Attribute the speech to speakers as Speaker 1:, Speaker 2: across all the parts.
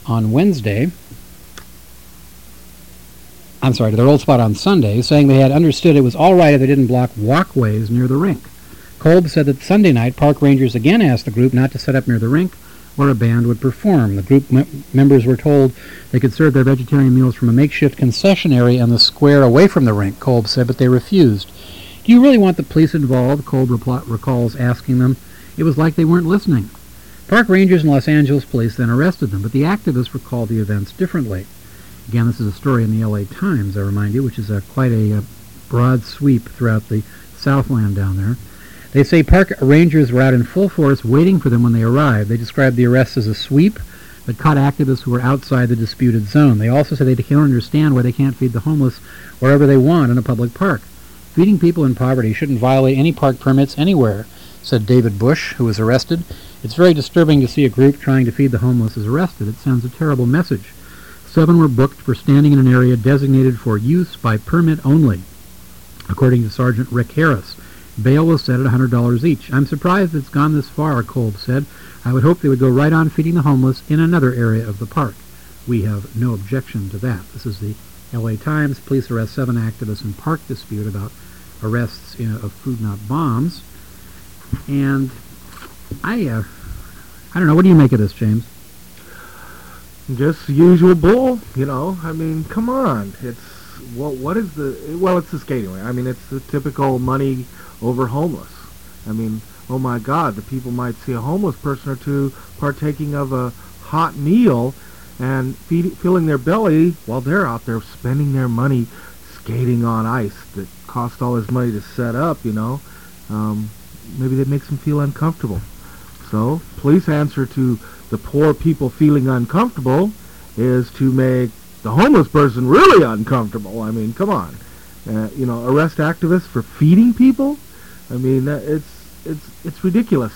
Speaker 1: on Wednesday. I'm sorry, to their old spot on Sunday, saying they had understood it was all right if they didn't block walkways near the rink. Kolb said that Sunday night, park rangers again asked the group not to set up near the rink where a band would perform. The group members were told they could serve their vegetarian meals from a makeshift concession area in the square away from the rink, Kolb said, but they refused. Do you really want the police involved? Kolb recalls asking them. It was like they weren't listening. Park rangers and Los Angeles police then arrested them, but the activists recalled the events differently. Again, this is a story in the LA Times, I remind you, which is quite a broad sweep throughout the Southland down there. They say park rangers were out in full force waiting for them when they arrived. They described the arrest as a sweep that caught activists who were outside the disputed zone. They also said they can't understand why they can't feed the homeless wherever they want in a public park. Feeding people in poverty shouldn't violate any park permits anywhere, said David Bush, who was arrested. It's very disturbing to see a group trying to feed the homeless is arrested. It sends a terrible message. 7 were booked for standing in an area designated for use by permit only, according to Sergeant Rick Harris. Bail was set at $100 each. I'm surprised it's gone this far, Kolb said. I would hope they would go right on feeding the homeless in another area of the park. We have no objection to that. This is the LA Times. Police arrest 7 activists in park dispute about arrests of Food Not Bombs. And I don't know. What do you make of this, James?
Speaker 2: Just usual bull, I mean, come on. It's it's the skating rink. I mean, it's the typical money over homeless. I mean, oh my God, the people might see a homeless person or two partaking of a hot meal and filling their belly while they're out there spending their money skating on ice that cost all this money to set up, Maybe that makes them feel uncomfortable. So, police answer to the poor people feeling uncomfortable is to make the homeless person really uncomfortable. I mean, come on. Arrest activists for feeding people? I mean, it's ridiculous.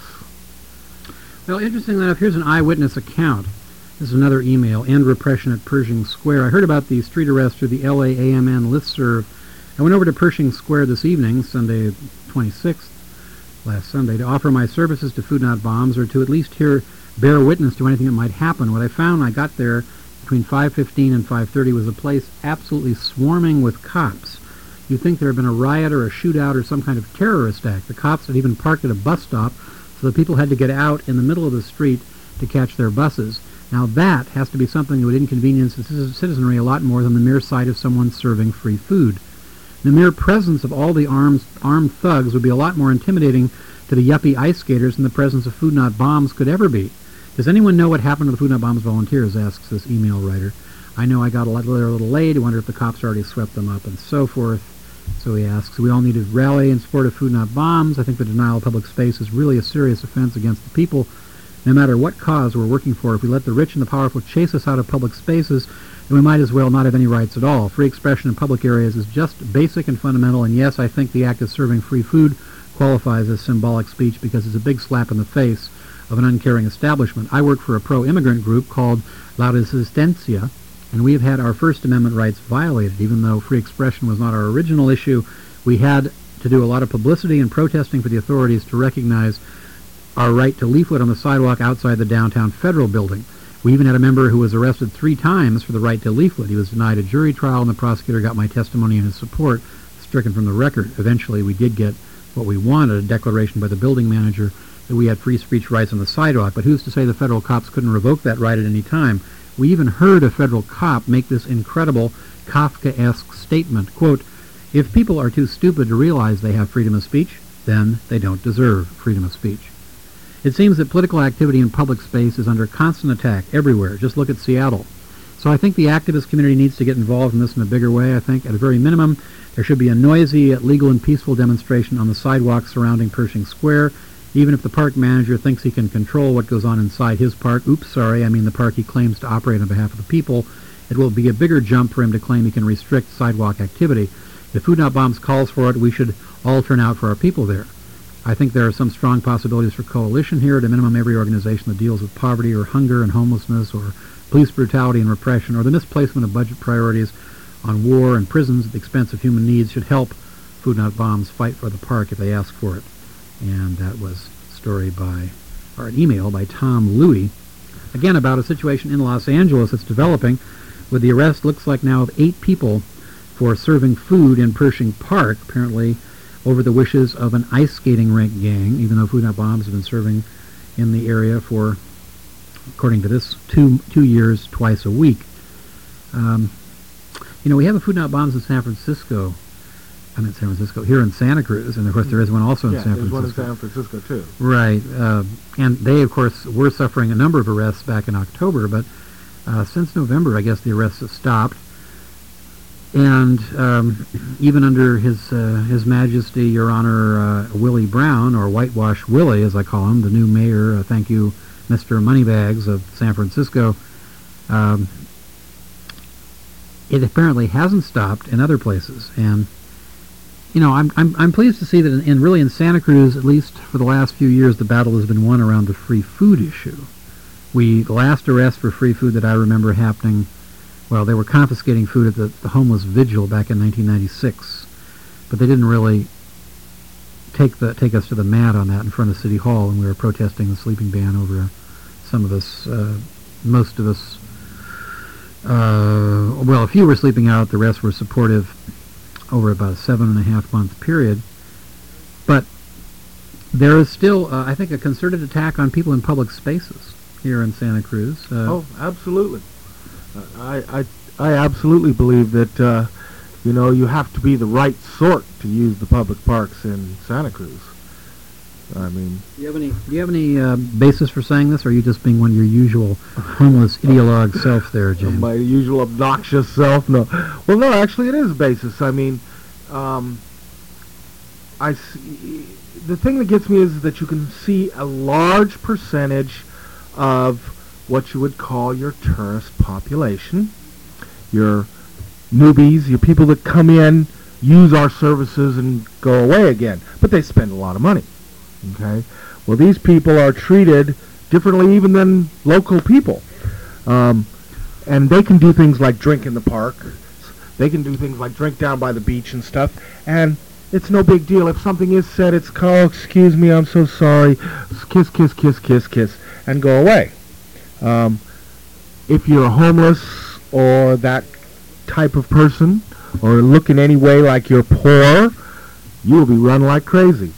Speaker 1: Well, interestingly enough, here's an eyewitness account. This is another email. End repression at Pershing Square. I heard about the street arrest through the LA AMN listserv. I went over to Pershing Square this evening, Sunday 26th, last Sunday, to offer my services to Food Not Bombs, or to at least bear witness to anything that might happen. What I found when I got there between 5:15 and 5:30 was a place absolutely swarming with cops. You'd think there had been a riot or a shootout or some kind of terrorist act. The cops had even parked at a bus stop so that people had to get out in the middle of the street to catch their buses. Now that has to be something that would inconvenience the citizenry a lot more than the mere sight of someone serving free food. The mere presence of all the armed thugs would be a lot more intimidating to the yuppie ice skaters than the presence of Food Not Bombs could ever be. Does anyone know what happened to the Food Not Bombs volunteers, asks this email writer. I know I got a little late. I wonder if the cops already swept them up and so forth. So he asks, we all need to rally in support of Food Not Bombs. I think the denial of public space is really a serious offense against the people. No matter what cause we're working for, if we let the rich and the powerful chase us out of public spaces, then we might as well not have any rights at all. Free expression in public areas is just basic and fundamental, and yes, I think the act of serving free food qualifies as symbolic speech because it's a big slap in the face of an uncaring establishment. I work for a pro-immigrant group called La Resistencia, and we have had our First Amendment rights violated. Even though free expression was not our original issue, we had to do a lot of publicity and protesting for the authorities to recognize our right to leaflet on the sidewalk outside the downtown Federal Building. We even had a member who was arrested 3 times for the right to leaflet. He was denied a jury trial, and the prosecutor got my testimony in his support stricken from the record. Eventually, we did get what we wanted, a declaration by the building manager that we had free speech rights on the sidewalk. But who's to say the federal cops couldn't revoke that right at any time? We even heard a federal cop make this incredible Kafkaesque statement, quote, "If people are too stupid to realize they have freedom of speech, then they don't deserve freedom of speech." It seems that political activity in public space is under constant attack everywhere. Just look at Seattle. So I think the activist community needs to get involved in this in a bigger way. I think, at a very minimum, there should be a noisy, legal, and peaceful demonstration on the sidewalk surrounding Pershing Square. Even if the park manager thinks he can control what goes on inside his park, the park he claims to operate on behalf of the people, it will be a bigger jump for him to claim he can restrict sidewalk activity. If Food Not Bombs calls for it, we should all turn out for our people there. I think there are some strong possibilities for coalition here. At a minimum, every organization that deals with poverty or hunger and homelessness or police brutality and repression or the misplacement of budget priorities on war and prisons at the expense of human needs should help Food Not Bombs fight for the park if they ask for it. And that was an email by Tom Louie again, about a situation in Los Angeles that's developing with the arrest, looks like now, of 8 people for serving food in Pershing Park, apparently over the wishes of an ice skating rink gang, even though Food Not Bombs have been serving in the area for, according to this, two years, twice a week. We have a Food Not Bombs in San Francisco. I'm in San Francisco, here in Santa Cruz, and of course there is one also in San Francisco.
Speaker 2: Yeah, there's one in San Francisco too.
Speaker 1: Right, and they, of course, were suffering a number of arrests back in October, but since November, I guess the arrests have stopped. And even under His Majesty, Your Honor, Willie Brown, or Whitewash Willie, as I call him, the new mayor, thank you, Mr. Moneybags of San Francisco, it apparently hasn't stopped in other places. And I'm pleased to see that in Santa Cruz, at least for the last few years, the battle has been won around the free food issue. The last arrest for free food that I remember happening, well, they were confiscating food at the homeless vigil back in 1996, but they didn't really take us to the mat on that in front of City Hall, and we were protesting the sleeping ban over some of us, most of us. A few were sleeping out, the rest were supportive over about a 7.5-month period. But there is still, I think, a concerted attack on people in public spaces here in Santa Cruz.
Speaker 2: Oh, absolutely. I absolutely believe that you have to be the right sort to use the public parks in Santa Cruz. I mean,
Speaker 1: do you have any basis for saying this, or are you just being one of your usual homeless ideologue self there, James?
Speaker 2: My usual obnoxious self? No. Well, no, actually it is basis. I mean, the thing that gets me is that you can see a large percentage of what you would call your tourist population, your newbies, your people that come in, use our services, and go away again. But they spend a lot of money. Okay? Well, these people are treated differently even than local people. And they can do things like drink in the park. They can do things like drink down by the beach and stuff. And it's no big deal. If something is said, it's, oh, excuse me, I'm so sorry. Kiss, kiss, kiss, kiss, kiss, and go away. If you're homeless or that type of person, or look in any way like you're poor, you'll be run like crazy.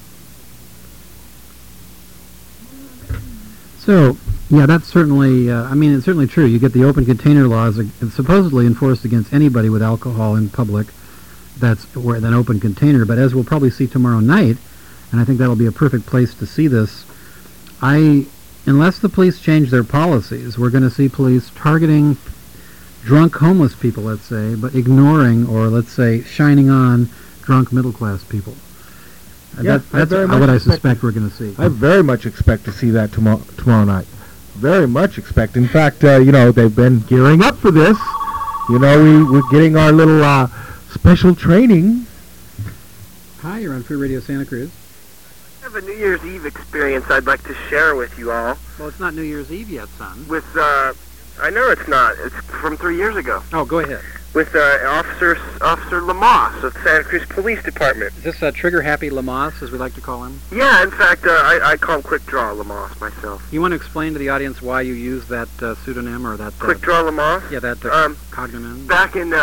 Speaker 1: So, yeah, that's certainly, it's certainly true. You get the open container laws supposedly enforced against anybody with alcohol in public. That's where an open container. But as we'll probably see tomorrow night, and I think that'll be a perfect place to see this, unless the police change their policies, we're going to see police targeting drunk homeless people, let's say, but ignoring, or let's say, shining on drunk middle-class people.
Speaker 2: Yeah,
Speaker 1: that's what I suspect we're going to see.
Speaker 2: I very much expect to see that tomorrow night. Very much expect. In fact, they've been gearing up for this. We're getting our little special training.
Speaker 1: Hi, you're on Free Radio Santa Cruz.
Speaker 3: I have a New Year's Eve experience I'd like to share with you all.
Speaker 1: Well, it's not New Year's Eve yet, son.
Speaker 3: I know it's not. It's from 3 years ago.
Speaker 1: Oh, go ahead.
Speaker 3: With Officer Lamas of Santa Cruz Police Department.
Speaker 1: Is this trigger-happy Lamas, as we like to call him?
Speaker 3: Yeah, in fact, I call him Quick Draw Lamas myself.
Speaker 1: You want to explain to the audience why you use that pseudonym, or that...
Speaker 3: Quick Draw Lamas?
Speaker 1: Yeah, that cognomen.
Speaker 3: Back in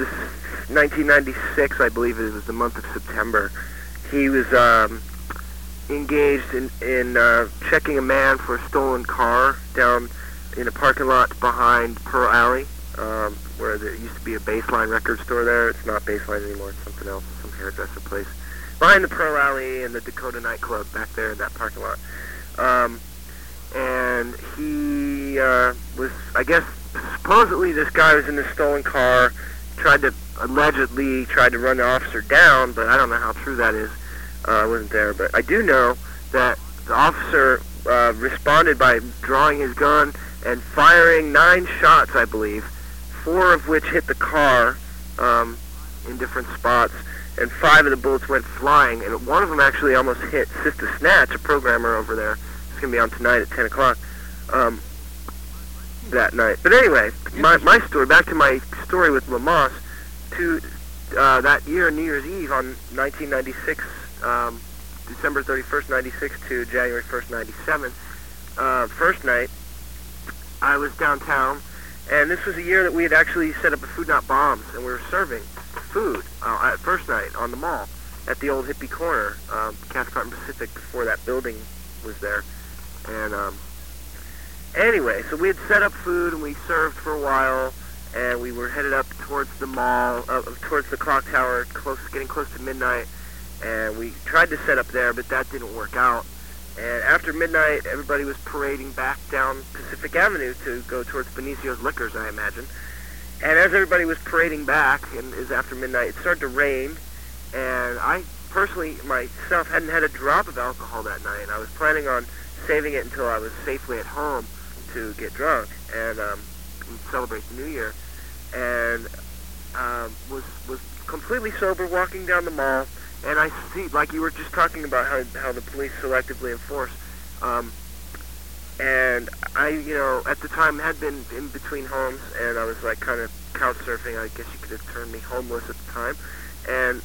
Speaker 3: 1996, I believe it was the month of September, he was engaged in checking a man for a stolen car down in a parking lot behind Pearl Alley, where there used to be a Baseline record store there. It's not Baseline anymore, it's something else, some hairdresser place. Behind the Pearl Alley and the Dakota nightclub back there in that parking lot. And he was, I guess, supposedly this guy was in this stolen car, allegedly tried to run the officer down, but I don't know how true that is. I wasn't there, but I do know that the officer responded by drawing his gun and firing 9 shots, I believe, 4 of which hit the car in different spots, and 5 of the bullets went flying, and one of them actually almost hit Sista Snatch, a programmer over there. It's going to be on tonight at 10 o'clock that night. But anyway, my story, back to my story with Lamas, to that year, New Year's Eve on 1996, December 31st, 96 to January 1st, 97, first night, I was downtown, and this was a year that we had actually set up a Food Not Bombs, and we were serving food at first night on the mall at the old hippie corner, Cathcart and Pacific, before that building was there. And anyway, so we had set up food, and we served for a while, and we were headed up towards the mall, towards the clock tower, getting close to midnight, and we tried to set up there, but that didn't work out. And after midnight, everybody was parading back down Pacific Avenue to go towards Benicio's Liquors, I imagine. And as everybody was parading back, and it was after midnight, it started to rain, and I personally, myself, hadn't had a drop of alcohol that night. I was planning on saving it until I was safely at home to get drunk and celebrate the New Year. And was completely sober walking down the mall, and I see, like you were just talking about how the police selectively enforce, and I, at the time had been in between homes, and I was like kind of couch surfing. I guess you could have termed me homeless at the time, and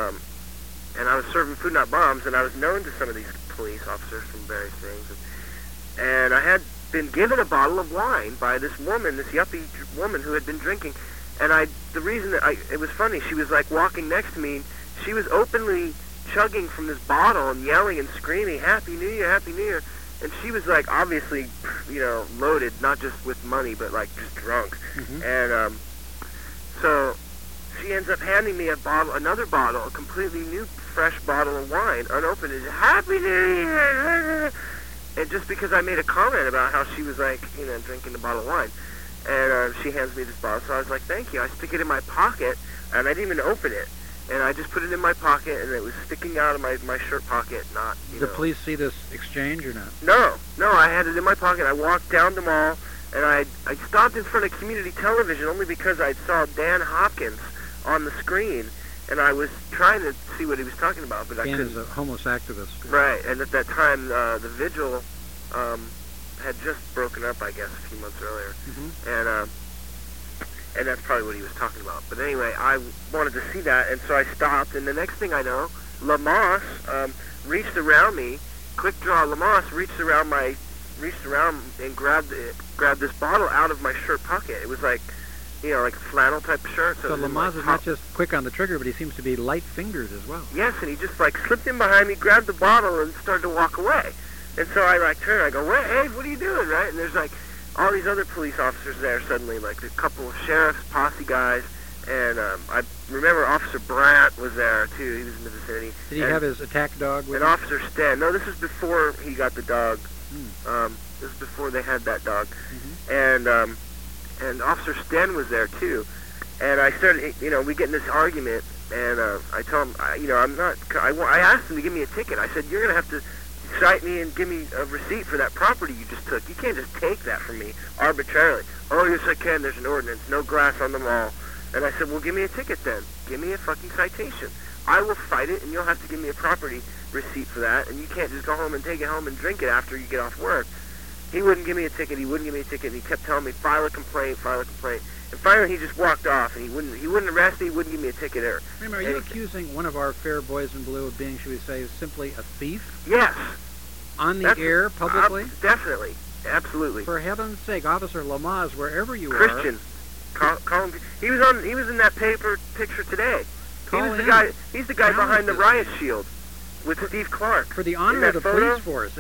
Speaker 3: I was serving Food Not Bombs, and I was known to some of these police officers from various things, and I had been given a bottle of wine by this woman, this yuppie woman who had been drinking, and the reason that it was funny, she was like walking next to me. She was openly chugging from this bottle and yelling and screaming, "Happy New Year, Happy New Year." And she was like obviously, loaded, not just with money, but like just drunk.
Speaker 1: Mm-hmm.
Speaker 3: And so she ends up handing me another bottle, a completely new, fresh bottle of wine, unopened. It's "Happy New Year." And just because I made a comment about how she was like, drinking the bottle of wine. And she hands me this bottle, so I was like, "Thank you." I stick it in my pocket, and I didn't even open it. And I just put it in my pocket, and it was sticking out of my shirt pocket, not,
Speaker 1: Did the police see this exchange or not?
Speaker 3: No, I had it in my pocket. I walked down the mall, and I stopped in front of community television only because I saw Dan Hopkins on the screen, and I was trying to see what he was talking about, but I couldn't.
Speaker 1: Dan is a homeless activist.
Speaker 3: Right, and at that time, the Vigil had just broken up, I guess, a few months earlier.
Speaker 1: Mm-hmm.
Speaker 3: And that's probably what he was talking about. But anyway, I wanted to see that, and so I stopped, and the next thing I know, Lamas reached around me, quick draw, Lamas reached around and grabbed this bottle out of my shirt pocket. It was like, like a flannel type of shirt.
Speaker 1: So Lamas is not just quick on the trigger, but he seems to be light-fingered as well.
Speaker 3: Yes, and he just like slipped in behind me, grabbed the bottle, and started to walk away. And so I like turned, I go, "Hey, what are you doing?" Right? And there's like all these other police officers there suddenly, like a couple of sheriff's posse guys, and I remember Officer Brandt was there too. He was in the vicinity.
Speaker 1: Did he have his attack dog with
Speaker 3: him?
Speaker 1: him?
Speaker 3: Officer Sten. No, this is before he got the dog. This is before they had that dog. Mm-hmm. And Officer Sten was there too. And I started, we get in this argument, and I tell him, I asked him to give me a ticket. I said, "You're gonna have to cite me and give me a receipt for that property you just took. You can't just take that from me arbitrarily." "Oh, yes, I can. There's an ordinance. No grass on the mall." And I said, "Well, give me a ticket then. Give me a fucking citation. I will fight it, and you'll have to give me a property receipt for that, and you can't just go home and take it home and drink it after you get off work." He wouldn't give me a ticket. He wouldn't give me a ticket, and he kept telling me, "File a complaint, file a complaint." And finally, he just walked off, and he wouldn't arrest me. He wouldn't give me a ticket.
Speaker 1: Remember, are you accusing one of our fair boys in blue of being, should we say, simply a thief?
Speaker 3: Yes.
Speaker 1: On the air, publicly?
Speaker 3: Definitely. Absolutely.
Speaker 1: For heaven's sake, Officer Lamas, wherever you
Speaker 3: Christian. Call him. He was in that picture today. He's the guy behind the riot shield with Steve Clark.
Speaker 1: For the honor of the police force,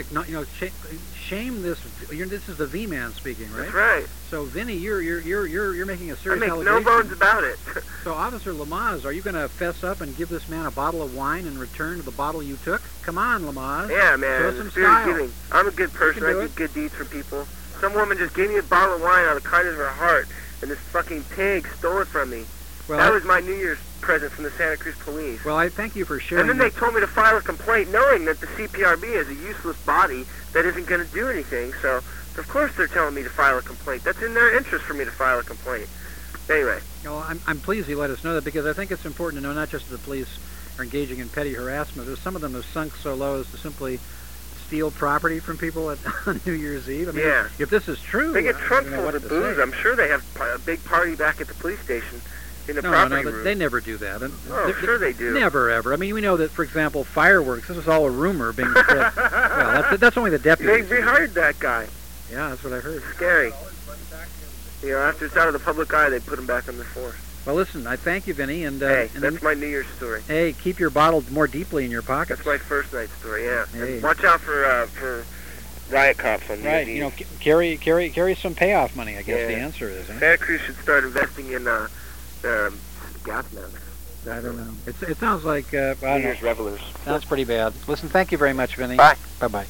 Speaker 1: shame this. This is the V-man speaking, right?
Speaker 3: That's right.
Speaker 1: So, Vinny, you're making a serious allegation.
Speaker 3: I make no bones about it.
Speaker 1: So, Officer Lamas, are you going to fess up and give this man a bottle of wine in return to the bottle you took? Come on, Lamas.
Speaker 3: Yeah, man.
Speaker 1: Show some style.
Speaker 3: Giving. I'm a good person. I do good deeds for people. Some woman just gave me a bottle of wine out of the kindness of her heart, and this fucking pig stole it from me. Well, that was my New Year's present from the Santa Cruz police.
Speaker 1: Well, I thank you for sharing.
Speaker 3: And then they told me to file a complaint, knowing that the CPRB is a useless body that isn't going to do anything. So, of course, they're telling me to file a complaint. That's in their interest for me to file a complaint. Anyway.
Speaker 1: Well, I'm pleased you let us know that, because I think it's important to know not just that the police are engaging in petty harassment, but some of them have sunk so low as to simply steal property from people on New Year's Eve. I mean,
Speaker 3: yeah.
Speaker 1: If this is true,
Speaker 3: they get trunk full of booze. I'm sure they have a big party back at the police station. In the property room.
Speaker 1: They never do that.
Speaker 3: Sure they do.
Speaker 1: Never, ever. I mean, we know that, for example, fireworks, this was all a rumor being spread. Well, that's only the deputies.
Speaker 3: They hired that guy.
Speaker 1: Yeah, that's what I heard.
Speaker 3: Scary. You know, after it's out of the public eye, they put them back on the force.
Speaker 1: Well, listen, I thank you, Vinny, and
Speaker 3: Hey,
Speaker 1: and
Speaker 3: that's my New Year's story.
Speaker 1: hey, keep your bottle more deeply in your pockets.
Speaker 3: That's my first night story, yeah.
Speaker 1: Hey.
Speaker 3: And watch out for riot cops on New
Speaker 1: Right,
Speaker 3: Year's
Speaker 1: you
Speaker 3: Eve.
Speaker 1: know, carry some payoff money. I guess
Speaker 3: Yeah.
Speaker 1: the answer is. Huh?
Speaker 3: Santa Cruz should start investing in gas masks.
Speaker 1: I don't know. It sounds like I
Speaker 3: New
Speaker 1: don't know.
Speaker 3: Year's revelers.
Speaker 1: Sounds pretty bad. Listen, thank you very much, Vinny.
Speaker 3: Bye.
Speaker 1: Bye-bye.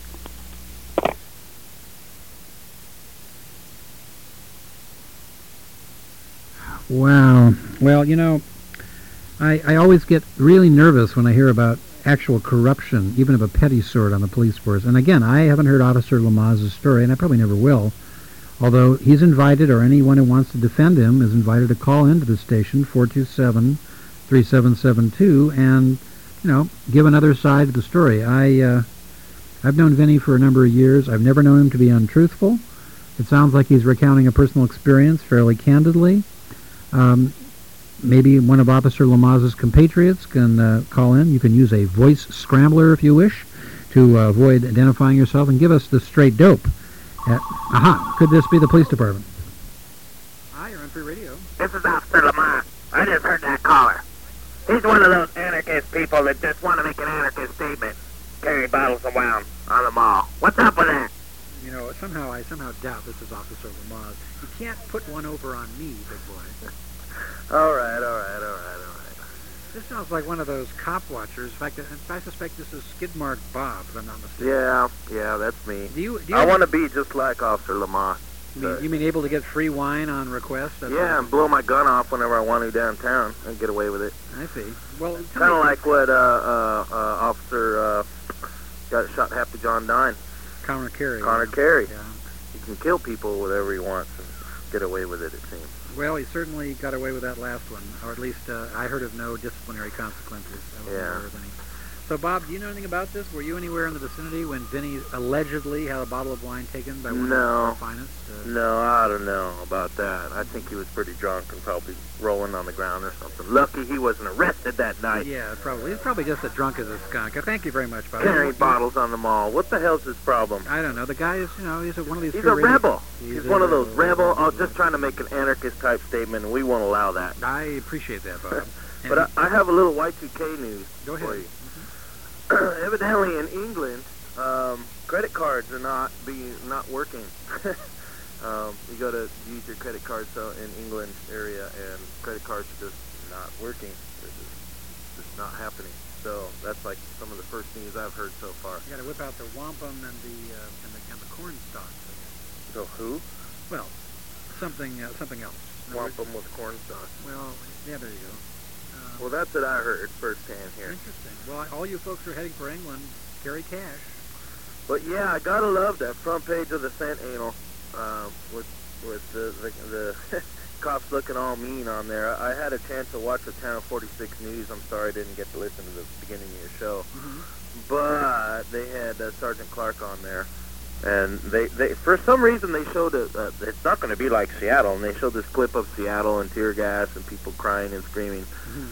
Speaker 1: Wow. Well, you know, I always get really nervous when I hear about actual corruption, even of a petty sort, on the police force. And again, I haven't heard Officer Lamaze's story, and I probably never will. Although he's invited, or anyone who wants to defend him is invited to call into the station, 427-3772, and, you know, give another side of the story. I've known Vinny for a number of years. I've never known him to be untruthful. It sounds like he's recounting a personal experience fairly candidly. Maybe one of Officer Lamaze's compatriots can call in. You can use a voice scrambler if you wish to avoid identifying yourself and give us the straight dope. Could this be the police department? Hi, you're on Free Radio.
Speaker 4: This is Officer Lamar. I just heard that caller. He's one of those anarchist people that just want to make an anarchist statement. Carry bottles around on the mall. What's up with that?
Speaker 1: You know, I somehow doubt this is Officer Lamaze. You can't put one over on me, big boy.
Speaker 4: All right.
Speaker 1: This sounds like one of those cop watchers. In fact, I suspect this is Skidmark Bob, if I'm not mistaken.
Speaker 4: Yeah, that's me.
Speaker 1: Do you
Speaker 4: I want to be just like Officer Lamar.
Speaker 1: you mean able to get free wine on request?
Speaker 4: Yeah, and blow my gun off whenever I want to downtown and get away with it.
Speaker 1: I see. Well,
Speaker 4: Kind of like what Officer got shot Happy John Dine.
Speaker 1: Connor Carey.
Speaker 4: Connor Carey.
Speaker 1: Yeah.
Speaker 4: He can kill people whatever he wants and get away with it seems.
Speaker 1: Well, he certainly got away with that last one, or at least I heard of no disciplinary consequences. I wasn't aware of any. So, Bob, do you know anything about this? Were you anywhere in the vicinity when Vinny allegedly had a bottle of wine taken by one of our finest?
Speaker 4: No, I don't know about that. I think he was pretty drunk and probably rolling on the ground or something. Lucky he wasn't arrested that night.
Speaker 1: Yeah, probably. He's probably just as drunk as a skunk. Thank you very much, Bob.
Speaker 4: Carrying bottles on the mall. What the hell's his problem?
Speaker 1: I don't know. The guy is, you know, he's one of these...
Speaker 4: He's a rebel. He's one of those rebel, just trying to make an anarchist-type statement, and we won't allow that.
Speaker 1: I appreciate that, Bob.
Speaker 4: But I have a little Y2K news
Speaker 1: Go ahead.
Speaker 4: for you. Evidently in England, credit cards are not working. You go to use your credit card in England area, and credit cards are just not working. They're just not happening. So that's like some of the first news I've heard so far.
Speaker 1: You got to whip out the wampum and the corn stalks.
Speaker 4: So who?
Speaker 1: Well, something else.
Speaker 4: Wampum with corn stalks.
Speaker 1: Well, yeah, there you go.
Speaker 4: Well, that's what I heard firsthand here.
Speaker 1: Interesting. Well, all you folks who are heading for England, carry cash.
Speaker 4: But yeah, I gotta love that front page of the Sentinel with the cops looking all mean on there. I had a chance to watch the Channel 46 news. I'm sorry I didn't get to listen to the beginning of your show, but they had Sergeant Clark on there, and they for some reason they showed it's not going to be like Seattle, and they showed this clip of Seattle and tear gas and people crying and screaming.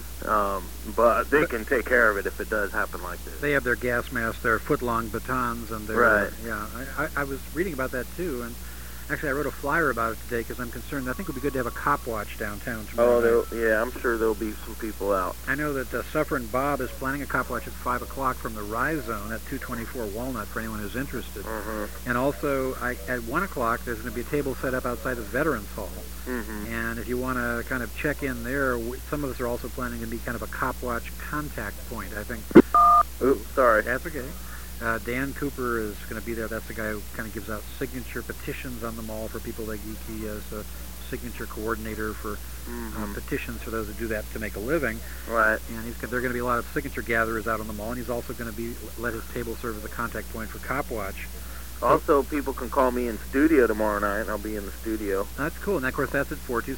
Speaker 4: But they can take care of it if it does happen like this.
Speaker 1: They have their gas masks, their foot-long batons, and their...
Speaker 4: Right.
Speaker 1: Yeah, I was reading about that, too, and actually I wrote a flyer about it today because I'm concerned. I think it would be good to have a cop watch downtown tomorrow night.
Speaker 4: Yeah, I'm sure there'll be some people out.
Speaker 1: I know that Suffering Bob is planning a cop watch at 5 o'clock from the Rise Zone at 224 Walnut for anyone who's interested. And also, at 1 o'clock, there's going to be a table set up outside the Veterans Hall. And if you want to kind of check in there, some of us are also planning to be kind of a cop watch contact point, I think.
Speaker 4: Oops, sorry.
Speaker 1: That's okay. Dan Cooper is going to be there. That's the guy who kind of gives out signature petitions on the mall for people like he is a signature coordinator for petitions for those who do that to make a living.
Speaker 4: Right.
Speaker 1: And there are going to be a lot of signature gatherers out on the mall, and he's also going to let his table serve as a contact point for Cop Watch.
Speaker 4: Also, people can call me in studio tomorrow night, and I'll be in the studio.
Speaker 1: That's cool. And, of course, that's at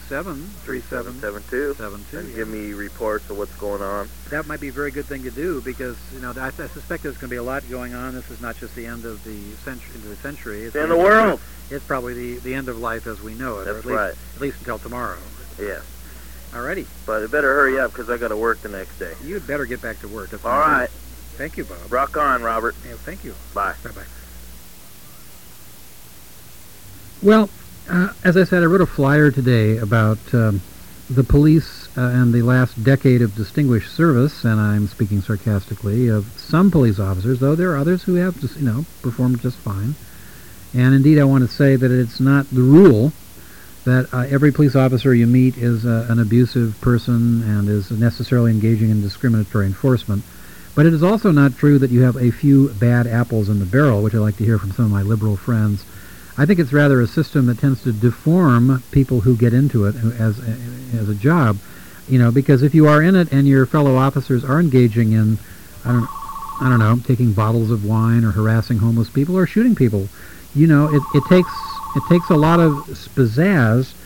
Speaker 1: 427-3772.
Speaker 4: And give me reports of what's going on.
Speaker 1: That might be a very good thing to do because, you know, I suspect there's going to be a lot going on. This is not just the end of the century. It's
Speaker 4: the end of the world.
Speaker 1: It's probably the end of life as we know it.
Speaker 4: That's
Speaker 1: At least until tomorrow.
Speaker 4: Yeah.
Speaker 1: Alrighty.
Speaker 4: But it better hurry up because I got to work the next day.
Speaker 1: You'd better get back to work. That's
Speaker 4: all right.
Speaker 1: Thank you, Bob.
Speaker 4: Rock on, Robert.
Speaker 1: Yeah, thank you.
Speaker 4: Bye.
Speaker 1: Bye-bye. Well, as I said, I wrote a flyer today about the police and the last decade of distinguished service, and I'm speaking sarcastically of some police officers, though there are others who have just, performed just fine. And indeed, I want to say that it's not the rule that every police officer you meet is an abusive person and is necessarily engaging in discriminatory enforcement. But it is also not true that you have a few bad apples in the barrel, which I like to hear from some of my liberal friends. I think it's rather a system that tends to deform people who get into it as a job, because if you are in it and your fellow officers are engaging in, I don't know, taking bottles of wine or harassing homeless people or shooting people, it takes a lot of pizzazz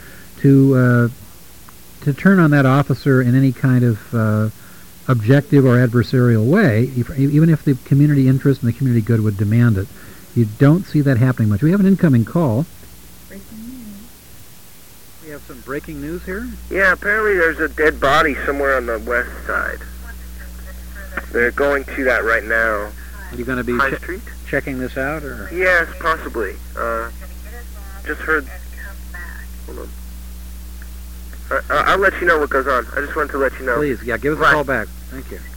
Speaker 1: to turn on that officer in any kind of objective or adversarial way, even if the community interest and the community good would demand it. You don't see that happening much. We have an incoming call.
Speaker 5: Breaking news.
Speaker 1: We have some breaking news here.
Speaker 3: Yeah, apparently there's a dead body somewhere on the west side. They're going to that right now.
Speaker 1: Are you going to be
Speaker 3: High Street?
Speaker 1: checking this out, or?
Speaker 3: Yes, possibly. Just heard. Hold on. I'll let you know what goes on. I just wanted to let you know.
Speaker 1: Please, give us
Speaker 3: Right.
Speaker 1: a call back. Thank you.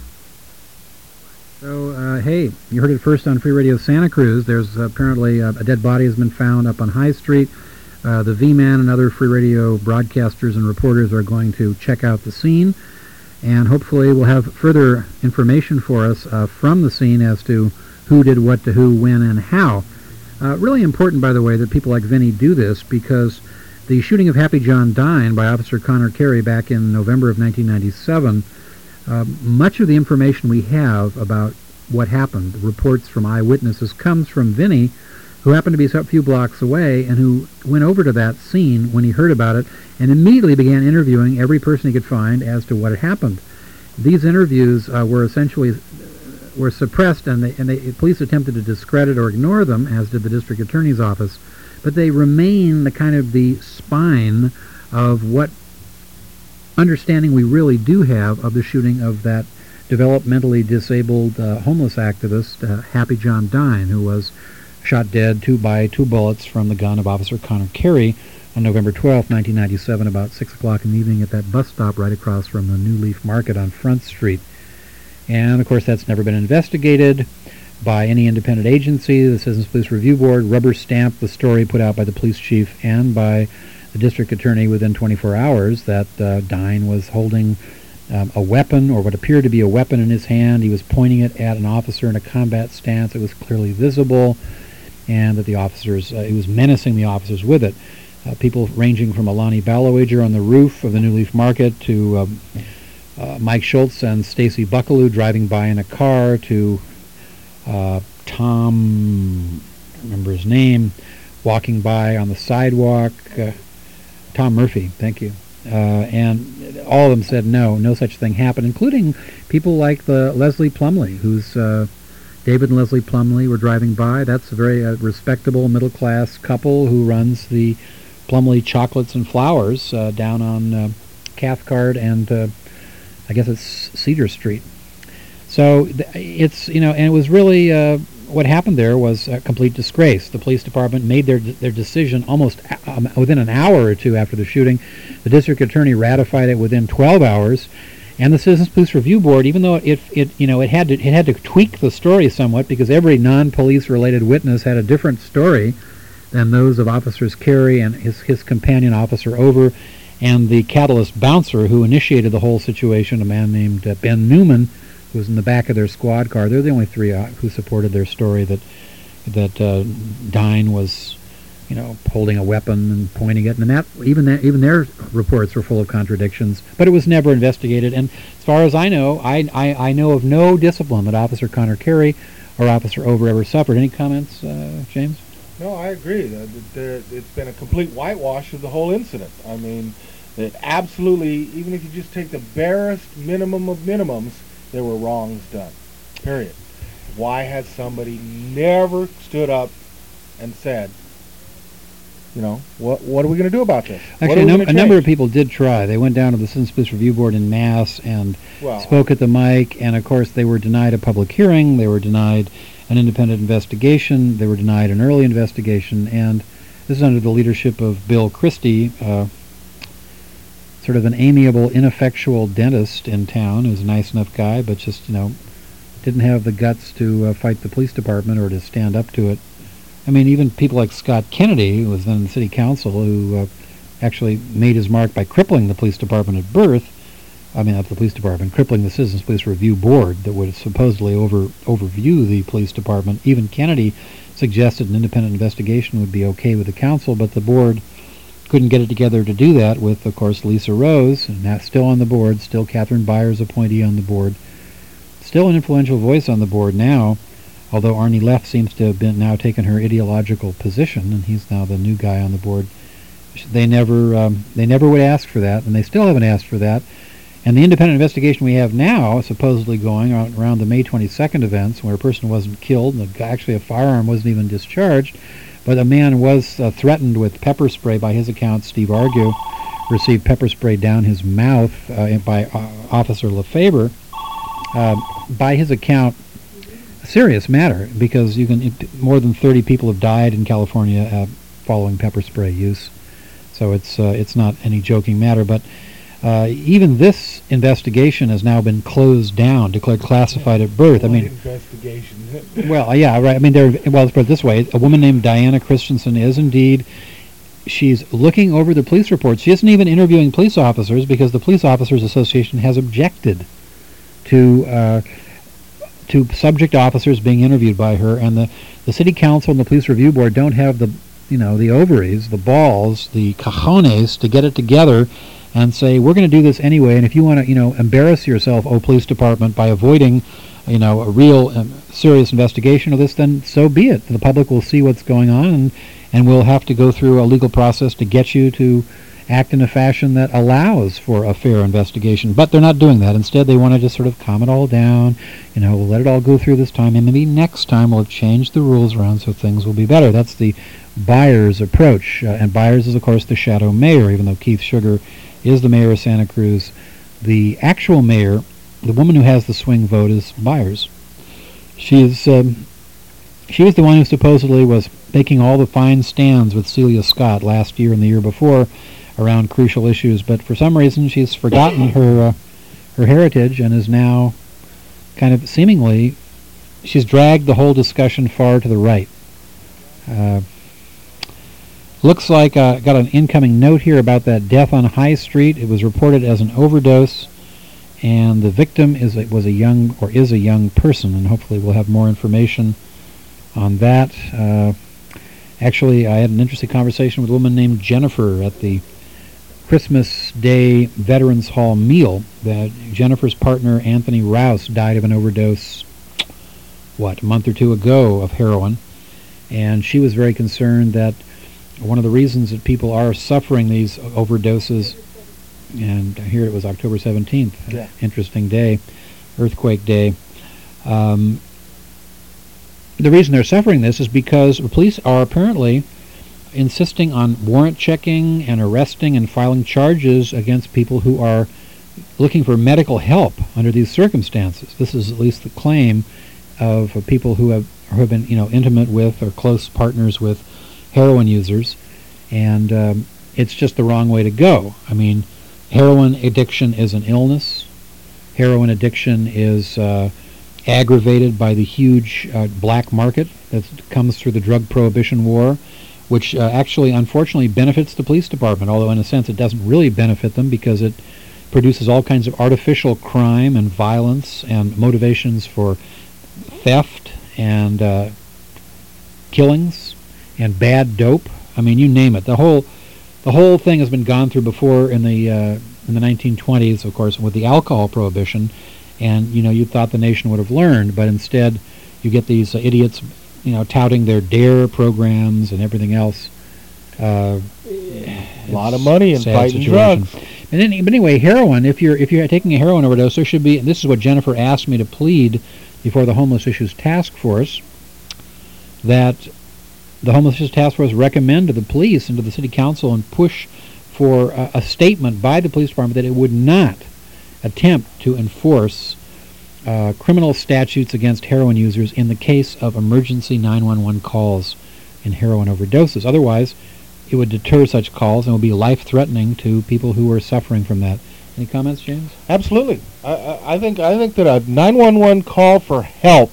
Speaker 1: So, hey, you heard it first on Free Radio Santa Cruz. There's apparently a dead body has been found up on High Street. The V-Man and other Free Radio broadcasters and reporters are going to check out the scene, and hopefully we'll have further information for us from the scene as to who did what to who, when, and how. Really important, by the way, that people like Vinny do this, because the shooting of Happy John Dine by Officer Connor Carey back in November of 1997, much of the information we have about what happened, reports from eyewitnesses, comes from Vinny, who happened to be a few blocks away and who went over to that scene when he heard about it and immediately began interviewing every person he could find as to what had happened. These interviews were essentially suppressed, and the police attempted to discredit or ignore them, as did the district attorney's office, but they remain the spine of what understanding we really do have of the shooting of that developmentally disabled homeless activist, Happy John Dine, who was shot dead by two bullets from the gun of Officer Connor Carey on November 12, 1997, about 6 o'clock in the evening at that bus stop right across from the New Leaf Market on Front Street. And, of course, that's never been investigated by any independent agency. The Citizens Police Review Board rubber-stamped the story put out by the police chief and by the district attorney within 24 hours that Dine was holding a weapon, or what appeared to be a weapon, in his hand. He was pointing it at an officer in a combat stance. It was clearly visible, and that the officers, he was menacing the officers with it. People ranging from Alani Ballowager on the roof of the New Leaf Market to Mike Schultz and Stacy Buckaloo driving by in a car to Tom, I don't remember his name, walking by on the sidewalk. Tom Murphy, thank you. And all of them said no such thing happened, including people like the Leslie Plumley, who's David and Leslie Plumley were driving by. That's a very respectable middle-class couple who runs the Plumley Chocolates and Flowers down on Cathcart and I guess it's Cedar Street. So it's, and it was really what happened there was a complete disgrace. The police department made their decision almost within an hour or two after the shooting. The district attorney ratified it within 12 hours, and the Citizens Police Review Board, even though it had to tweak the story somewhat because every non-police related witness had a different story than those of Officers Carey and his companion Officer Over, and the catalyst bouncer who initiated the whole situation, a man named Ben Newman, who was in the back of their squad car. They're the only three who supported their story that Dine was, holding a weapon and pointing it, and even their reports were full of contradictions. But it was never investigated, and as far as I know, I know of no discipline that Officer Connor Carey or Officer Over ever suffered. Any comments, James?
Speaker 2: No, I agree. It's been a complete whitewash of the whole incident. I mean, that absolutely, even if you just take the barest minimum of minimums, there were wrongs done. Period. Why has somebody never stood up and said, what are we going to do about this?
Speaker 1: Actually, a number of people did try. They went down to the Citizens Police Review Board in mass and spoke at the mic, and of course they were denied a public hearing, they were denied an independent investigation, they were denied an early investigation, and This is under the leadership of Bill Christie, sort of an amiable, ineffectual dentist in town who's a nice enough guy, but just, didn't have the guts to fight the police department or to stand up to it. I mean, even people like Scott Kennedy, who was then in the city council, who actually made his mark by crippling the police department at birth. I mean, not the police department, crippling the Citizens Police Review Board that would supposedly overview the police department. Even Kennedy suggested an independent investigation would be okay with the council, but the board couldn't get it together to do that with, of course, Lisa Rose, and that's still on the board, still Catherine Byers appointee on the board, still an influential voice on the board now, although Arnie Leff seems to have been now taken her ideological position, and he's now the new guy on the board. They never would ask for that, and they still haven't asked for that. And the independent investigation we have now, supposedly going around the May 22nd events, where a person wasn't killed, and actually a firearm wasn't even discharged, but a man was threatened with pepper spray. By his account, Steve Argue received pepper spray down his mouth by Officer Lefebvre. By his account, a serious matter, because more than 30 people have died in California following pepper spray use. So it's not any joking matter, but even this investigation has now been closed down, declared classified at birth. I mean,
Speaker 2: investigation.
Speaker 1: Well, yeah, right. I mean, let's put it this way: a woman named Diana Christensen is indeed. She's looking over the police reports. She isn't even interviewing police officers because the Police Officers Association has objected to subject officers being interviewed by her, and the City Council and the Police Review Board don't have the ovaries, the balls, the cojones to get it together and say, we're going to do this anyway, and if you want to, embarrass yourself, police department, by avoiding, a real serious investigation of this, then so be it. The public will see what's going on, and we'll have to go through a legal process to get you to act in a fashion that allows for a fair investigation. But they're not doing that. Instead, they want to just sort of calm it all down. We'll let it all go through this time, and maybe next time we'll have changed the rules around so things will be better. That's the Byers approach, and Byers is, of course, the shadow mayor, even though Keith Sugar is the mayor of Santa Cruz. The actual mayor, the woman who has the swing vote, is Byers. She was the one who supposedly was making all the fine stands with Celia Scott last year and the year before around crucial issues, but for some reason she's forgotten her heritage and is now kind of seemingly, she's dragged the whole discussion far to the right. Looks like I got an incoming note here about that death on High Street. It was reported as an overdose, and the victim is a young person, and hopefully we'll have more information on that. Actually, I had an interesting conversation with a woman named Jennifer at the Christmas Day Veterans Hall meal. That Jennifer's partner, Anthony Rouse, died of an overdose, a month or two ago, of heroin, and she was very concerned that one of the reasons that people are suffering these overdoses, and here it was October 17th, yeah. Interesting day, earthquake day. The reason they're suffering this is because the police are apparently insisting on warrant checking and arresting and filing charges against people who are looking for medical help under these circumstances. This is at least the claim of people who have been, intimate with or close partners with heroin users, and it's just the wrong way to go. I mean, heroin addiction is an illness. Heroin addiction is aggravated by the huge black market that comes through the drug prohibition war, which actually, unfortunately, benefits the police department, although in a sense it doesn't really benefit them because it produces all kinds of artificial crime and violence and motivations for theft and killings and bad dope. I mean, you name it. The whole thing has been gone through before in the 1920s, of course, with the alcohol prohibition, and you thought the nation would have learned, but instead you get these idiots, touting their DARE programs and everything else.
Speaker 2: A lot of money in fighting drugs.
Speaker 1: But anyway, heroin. If you're taking a heroin overdose, there should be. And this is what Jennifer asked me to plead before the Homeless Issues Task Force, that the Homeless Issues Task Force recommend to the police and to the city council and push for a statement by the police department that it would not attempt to enforce criminal statutes against heroin users in the case of emergency 911 calls in heroin overdoses. Otherwise, it would deter such calls and would be life-threatening to people who are suffering from that. Any comments, James?
Speaker 2: Absolutely. I think that a 911 call for help,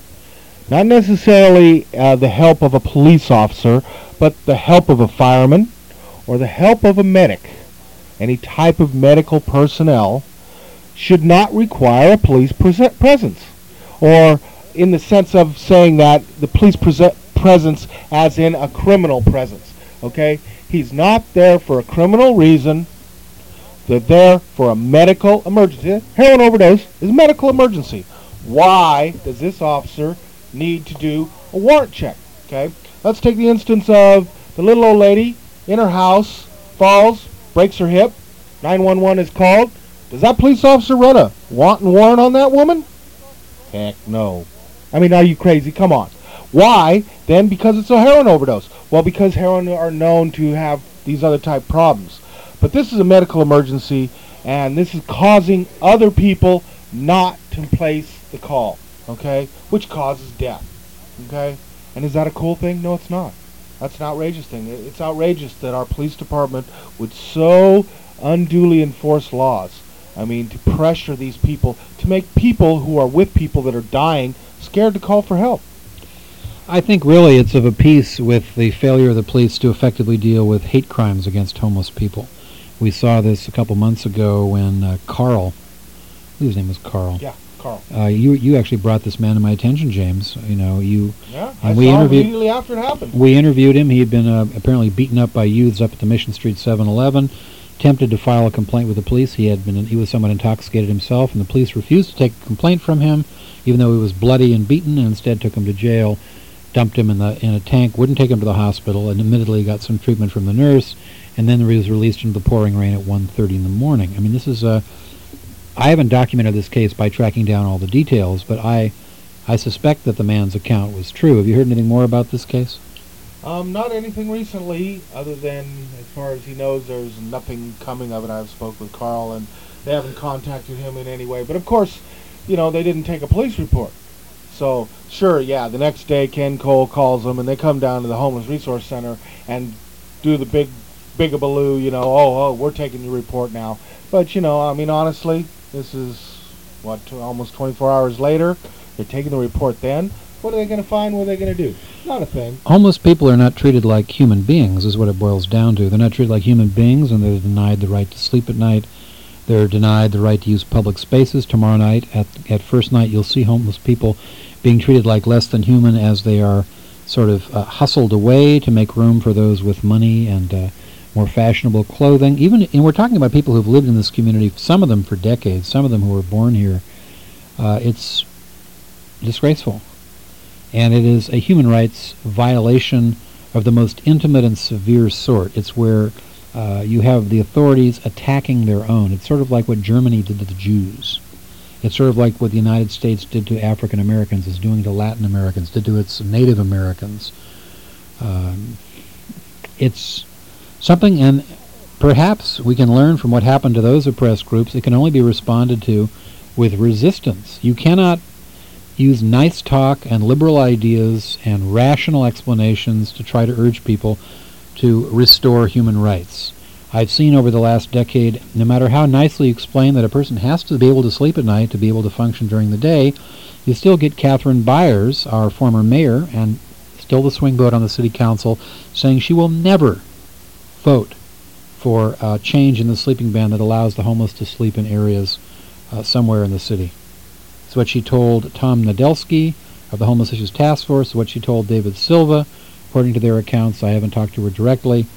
Speaker 2: not necessarily the help of a police officer, but the help of a fireman or the help of a medic, any type of medical personnel, should not require a police presence, or in the sense of saying that the police presence as in a criminal presence. Okay? He's not there for a criminal reason. They're there for a medical emergency. Heroin overdose is a medical emergency. Why does this officer need to do a warrant check? Okay? Let's take the instance of the little old lady in her house, falls, breaks her hip, 911 is called. Does that police officer run a wanton warrant on that woman? Heck no. I mean, are you crazy? Come on. Why? Then because it's a heroin overdose. Well, because heroin are known to have these other type problems. But this is a medical emergency, and this is causing other people not to place the call, okay? Which causes death, okay? And is that a cool thing? No, it's not. That's an outrageous thing. It's outrageous that our police department would so unduly enforce laws. I mean, to pressure these people, to make people who are with people that are dying scared to call for help.
Speaker 1: I think really it's of a piece with the failure of the police to effectively deal with hate crimes against homeless people. We saw this a couple months ago when Carl, his name was Carl.
Speaker 2: Yeah, Carl.
Speaker 1: You actually brought this man to my attention, James. You know,
Speaker 2: Yeah,
Speaker 1: and
Speaker 2: I
Speaker 1: we
Speaker 2: saw him
Speaker 1: interviewed.
Speaker 2: immediately after it happened.
Speaker 1: We interviewed him. He had been apparently beaten up by youths up at the Mission Street 7-Eleven. Attempted to file a complaint with the police. He was somewhat intoxicated himself, and the police refused to take a complaint from him, even though he was bloody and beaten, and instead took him to jail, dumped him in a tank, wouldn't take him to the hospital, and admittedly got some treatment from the nurse, and then he was released into the pouring rain at 1:30 in the morning. I mean, this is I haven't documented this case by tracking down all the details, but I suspect that the man's account was true. Have you heard anything more about this case?
Speaker 2: Not anything recently, other than as far as he knows, there's nothing coming of it. I've spoke with Carl, and they haven't contacted him in any way. But of course, you know, they didn't take a police report. So sure, yeah, the next day Ken Cole calls them, and they come down to the Homeless Resource Center and do the big-a-baloo, you know, oh, we're taking your report now. But you know, I mean, honestly, this is almost 24 hours later. They're taking the report then. What are they going to find? What are they going to do? Not a thing.
Speaker 1: Homeless people are not treated like human beings, is what it boils down to. They're not treated like human beings, and they're denied the right to sleep at night. They're denied the right to use public spaces. Tomorrow night, at First Night, you'll see homeless people being treated like less than human as they are sort of hustled away to make room for those with money and more fashionable clothing. And we're talking about people who've lived in this community, some of them for decades, some of them who were born here. It's disgraceful. And it is a human rights violation of the most intimate and severe sort. It's where you have the authorities attacking their own. It's sort of like what Germany did to the Jews. It's sort of like what the United States did to African Americans, is doing to Latin Americans, did to its Native Americans. It's something, and perhaps we can learn from what happened to those oppressed groups. It can only be responded to with resistance. You cannot use nice talk and liberal ideas and rational explanations to try to urge people to restore human rights. I've seen over the last decade, no matter how nicely you explain that a person has to be able to sleep at night to be able to function during the day, you still get Catherine Byers, our former mayor, and still the swing vote on the city council, saying she will never vote for a change in the sleeping ban that allows the homeless to sleep in areas somewhere in the city. It's what she told Tom Nadelsky of the Homeless Issues Task Force, what she told David Silva, according to their accounts. I haven't talked to her directly.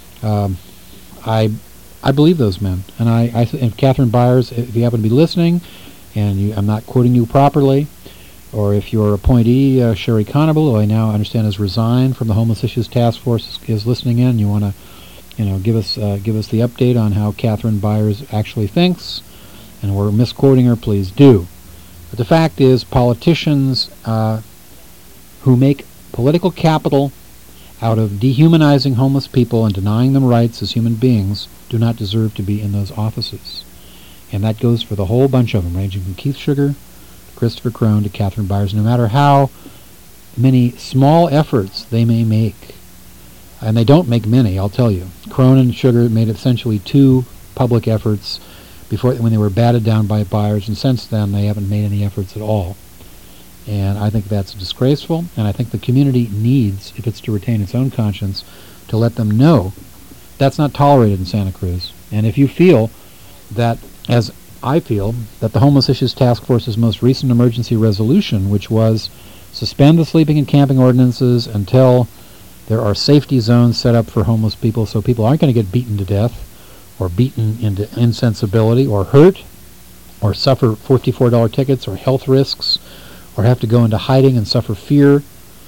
Speaker 1: I believe those men. And and Catherine Byers, if you happen to be listening, and I'm not quoting you properly, or if your appointee, Sherry Conable, who I now understand has resigned from the Homeless Issues Task Force, is listening in, you want to give us the update on how Catherine Byers actually thinks, and we're misquoting her, please do. But the fact is, politicians who make political capital out of dehumanizing homeless people and denying them rights as human beings do not deserve to be in those offices. And that goes for the whole bunch of them, ranging from Keith Sugar to Christopher Crone to Catherine Byers. No matter how many small efforts they may make, And they don't make many, I'll tell you. Cronin Sugar made essentially 2 public efforts before, when they were batted down by buyers, and since then they haven't made any efforts at all. And I think that's disgraceful, and I think the community needs, if it's to retain its own conscience, to let them know that's not tolerated in Santa Cruz. And if you feel that, as I feel, that the Homeless Issues Task Force's most recent emergency resolution, which was suspend the sleeping and camping ordinances until there are safety zones set up for homeless people so people aren't going to get beaten to death or beaten into insensibility or hurt or suffer $54 tickets or health risks or have to go into hiding and suffer fear.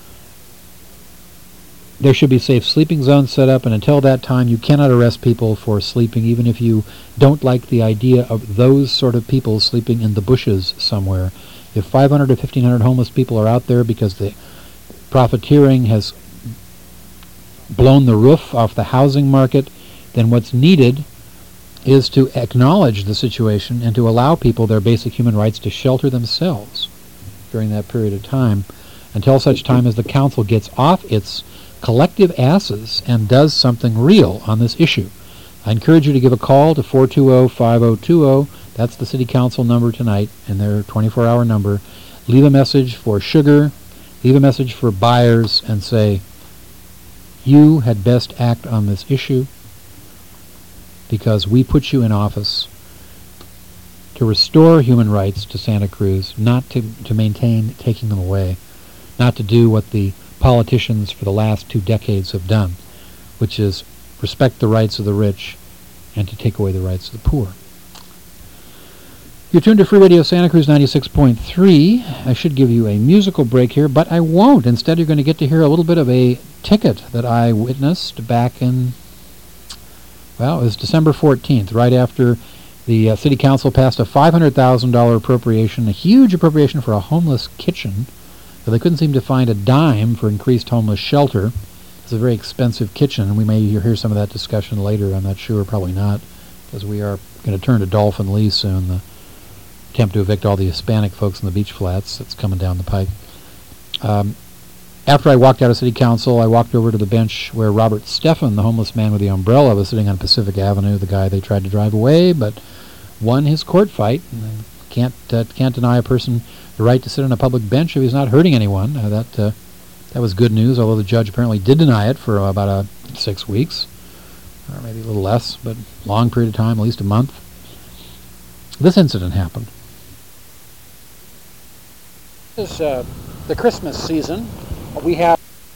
Speaker 1: There should be safe sleeping zones set up, and until that time you cannot arrest people for sleeping, even if you don't like the idea of those sort of people sleeping in the bushes somewhere. If 500 to 1,500 homeless people are out there because the profiteering has blown the roof off the housing market, then what's needed is to acknowledge the situation and to allow people their basic human rights to shelter themselves during that period of time, until such time as the council gets off its collective asses and does something real on this issue. I encourage you to give a call to 420-5020. That's the city council number tonight, and their 24-hour number. Leave a message for Sugar, leave a message for buyers, and say, you had best act on this issue because we put you in office to restore human rights to Santa Cruz, not to maintain taking them away, not to do what the politicians for the last 2 decades have done, which is respect the rights of the rich and to take away the rights of the poor. You're tuned to Free Radio Santa Cruz 96.3. I should give you a musical break here, but I won't. Instead, you're going to get to hear a little bit of a ticket that I witnessed back in, well, it was December 14th, right after the City Council passed a $500,000 appropriation, a huge appropriation for a homeless kitchen, but they couldn't seem to find a dime for increased homeless shelter. It's a very expensive kitchen, and we may hear some of that discussion later. I'm not sure, probably not, because we are going to turn to Dolphin Lee soon, the attempt to evict all the Hispanic folks in the beach flats that's coming down the pike. After I walked out of City Council, I walked over to the bench where Robert Steffen, the homeless man with the umbrella, was sitting on Pacific Avenue, the guy they tried to drive away, but won his court fight. And can't deny a person the right to sit on a public bench if he's not hurting anyone. That was good news, although the judge apparently did deny it for about 6 weeks, or maybe a little less, but long period of time, at least a month. This incident happened. This is the Christmas season. We have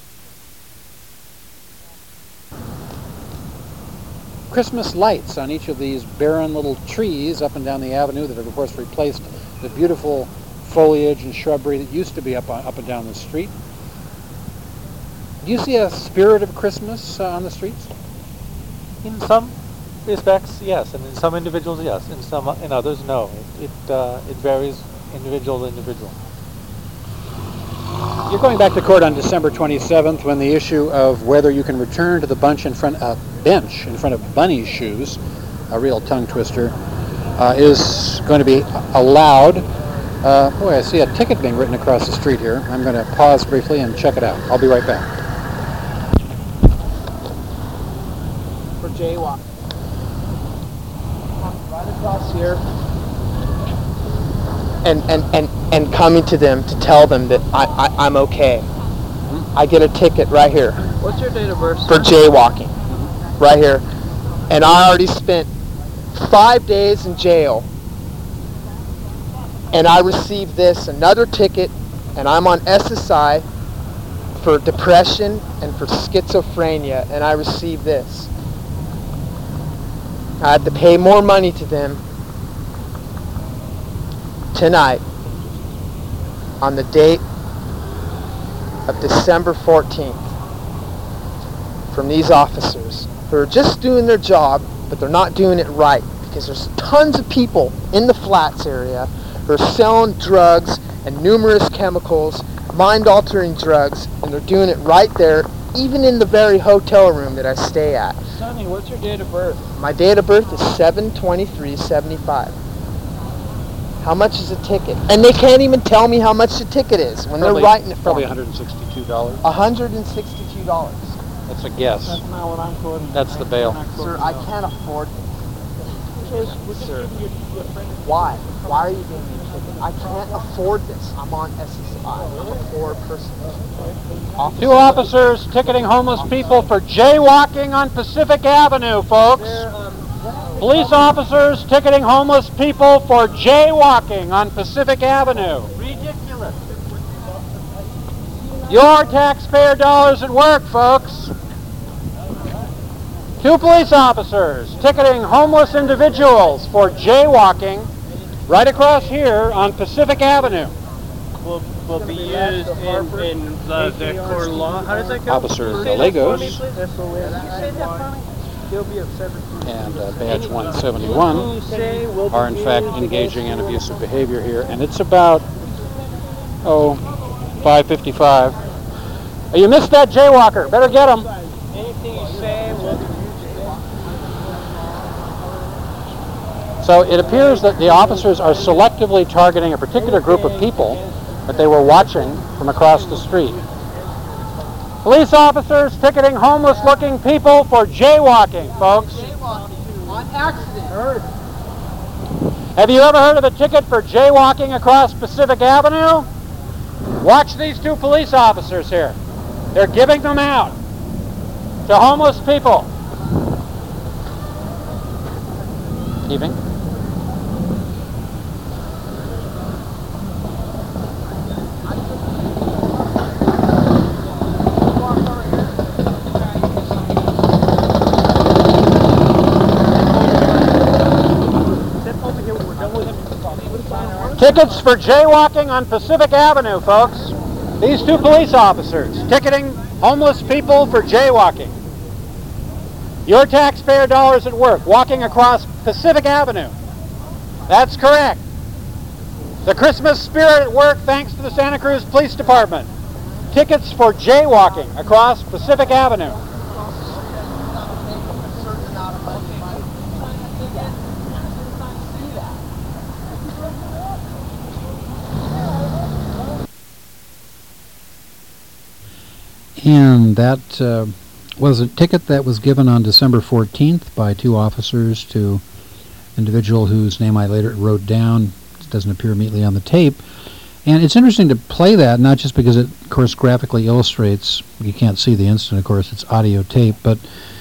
Speaker 1: Christmas lights on each of these barren little trees up and down the avenue that have, of course, replaced the beautiful foliage and shrubbery that used to be up and down the street. Do you see a spirit of Christmas on the streets?
Speaker 5: In some respects, yes, and in some individuals, yes. In others, no. It varies individual to individual.
Speaker 1: You're going back to court on December 27th when the issue of whether you can return to the bench in front of Bunny's shoes, a real tongue twister, is going to be allowed. Boy, I see a ticket being written across the street here. I'm going to pause briefly and check it out. I'll be right back.
Speaker 6: For jaywalking. Right across here. And coming to them to tell them that I'm okay. I get a ticket right here.
Speaker 7: What's your date of birth,
Speaker 6: for jaywalking. Right here. And I already spent 5 days in jail. And I received another ticket, and I'm on SSI for depression and for schizophrenia, and I received this. I had to pay more money to them tonight on the date of December 14th from these officers who are just doing their job, but they're not doing it right, because there's tons of people in the flats area who are selling drugs and numerous chemicals, mind-altering drugs, and they're doing it right there, even in the very hotel room that I stay at.
Speaker 7: Sonny, what's your date of birth?
Speaker 6: My date of birth is 7/23/75. How much is a ticket? And they can't even tell me how much the ticket is when they're writing it for
Speaker 1: Probably
Speaker 6: me.
Speaker 1: $162.
Speaker 6: $162.
Speaker 1: A It's a guess.
Speaker 7: That's not what I'm quoting.
Speaker 1: That's the bail.
Speaker 6: Sir, I can't afford this.
Speaker 7: We're just
Speaker 6: Sir.
Speaker 7: giving you a friend.
Speaker 6: Why? Why are you giving me a ticket? I can't afford this. I'm on SSI. I'm a poor person. Officer,
Speaker 1: 2 officers ticketing homeless people for jaywalking on Pacific Avenue, folks. Police officers ticketing homeless people for jaywalking on Pacific Avenue.
Speaker 7: Ridiculous.
Speaker 1: Your taxpayer dollars at work, folks. 2 police officers ticketing homeless individuals for jaywalking right across here on Pacific Avenue.
Speaker 7: Will be used in the court of law. How does that go?
Speaker 1: Officer
Speaker 7: Say that for
Speaker 1: Gallegos.
Speaker 7: me, please. Say that for me. He'll be upset with you.
Speaker 1: And badge 171
Speaker 7: Anything you say will be
Speaker 1: are in fact
Speaker 7: used
Speaker 1: engaging in
Speaker 7: against you.
Speaker 1: abusive behavior here, and it's about 5:55. Oh, you missed that jaywalker. Better get him.
Speaker 7: Anything you say will be used against
Speaker 1: So it appears that the officers are selectively targeting a particular group of people that they were watching from across the street. Police officers ticketing homeless-looking people for jaywalking, folks.
Speaker 6: on accident.
Speaker 1: Have you ever heard of a ticket for jaywalking across Pacific Avenue? Watch these 2 police officers here. They're giving them out to homeless people. Evening. Tickets for jaywalking on Pacific Avenue, folks. These 2 police officers ticketing homeless people for jaywalking. Your taxpayer dollars at work, walking across Pacific Avenue. That's correct. The Christmas spirit at work thanks to the Santa Cruz Police Department. Tickets for jaywalking across Pacific Avenue. And that was a ticket that was given on December 14th by 2 officers to an individual whose name I later wrote down. It doesn't appear immediately on the tape. And it's interesting to play that, not just because it, of course, graphically illustrates, you can't see the incident, of course, it's audio tape, but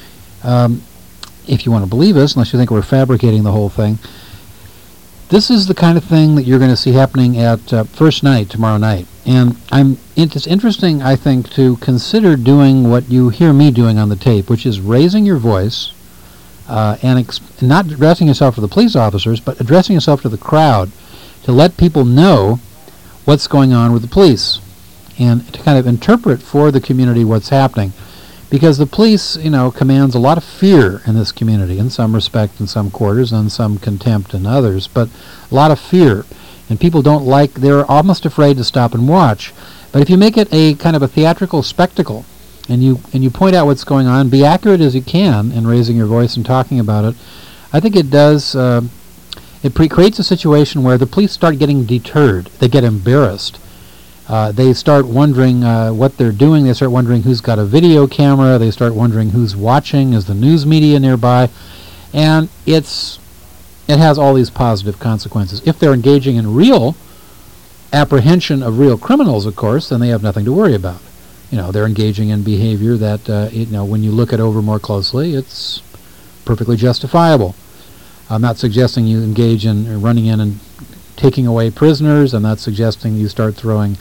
Speaker 1: if you want to believe us, unless you think we're fabricating the whole thing, this is the kind of thing that you're going to see happening at First Night tomorrow night. And it's interesting, I think, to consider doing what you hear me doing on the tape, which is raising your voice and not addressing yourself to the police officers, but addressing yourself to the crowd to let people know what's going on with the police and to kind of interpret for the community what's happening. Because the police, commands a lot of fear in this community, in some respect in some quarters, and some contempt in others, but a lot of fear. And people they're almost afraid to stop and watch. But if you make it a kind of a theatrical spectacle, and you point out what's going on, be accurate as you can in raising your voice and talking about it, I think it does, creates a situation where the police start getting deterred. They get embarrassed. They start wondering what they're doing. They start wondering who's got a video camera. They start wondering who's watching. Is the news media nearby? And it has all these positive consequences. If they're engaging in real apprehension of real criminals, of course, then they have nothing to worry about. They're engaging in behavior that, when you look it over more closely, it's perfectly justifiable. I'm not suggesting you engage in running in and taking away prisoners. I'm not suggesting you start throwing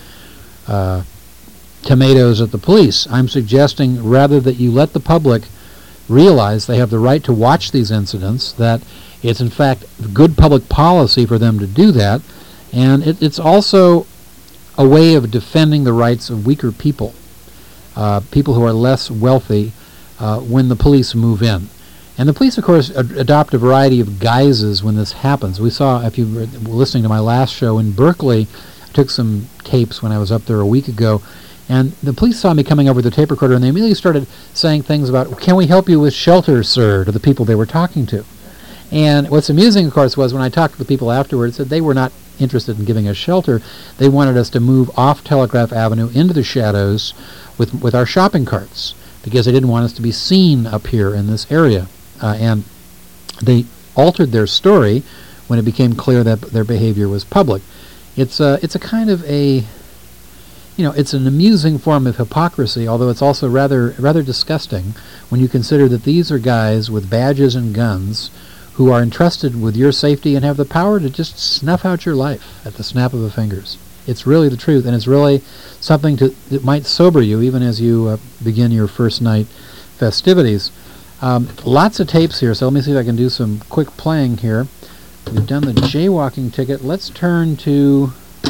Speaker 1: tomatoes at the police. I'm suggesting rather that you let the public realize they have the right to watch these incidents, that it's in fact good public policy for them to do that, and it's also a way of defending the rights of weaker people, people who are less wealthy when the police move in. And the police, of course, adopt a variety of guises when this happens. We saw, if you were listening to my last show in Berkeley, I took some tapes when I was up there a week ago, and the police saw me coming over with the tape recorder, and they immediately started saying things about, can we help you with shelter, sir, to the people they were talking to. And what's amusing, of course, was when I talked to the people afterwards, that they were not interested in giving us shelter. They wanted us to move off Telegraph Avenue into the shadows with our shopping carts, because they didn't want us to be seen up here in this area. And they altered their story when it became clear that their behavior was public. It's a kind of a, it's an amusing form of hypocrisy, although it's also rather disgusting when you consider that these are guys with badges and guns who are entrusted with your safety and have the power to just snuff out your life at the snap of the fingers. It's really the truth, and it's really something that might sober you even as you begin your first night festivities. Lots of tapes here, so let me see if I can do some quick playing here. We've done the jaywalking ticket. Let's turn to...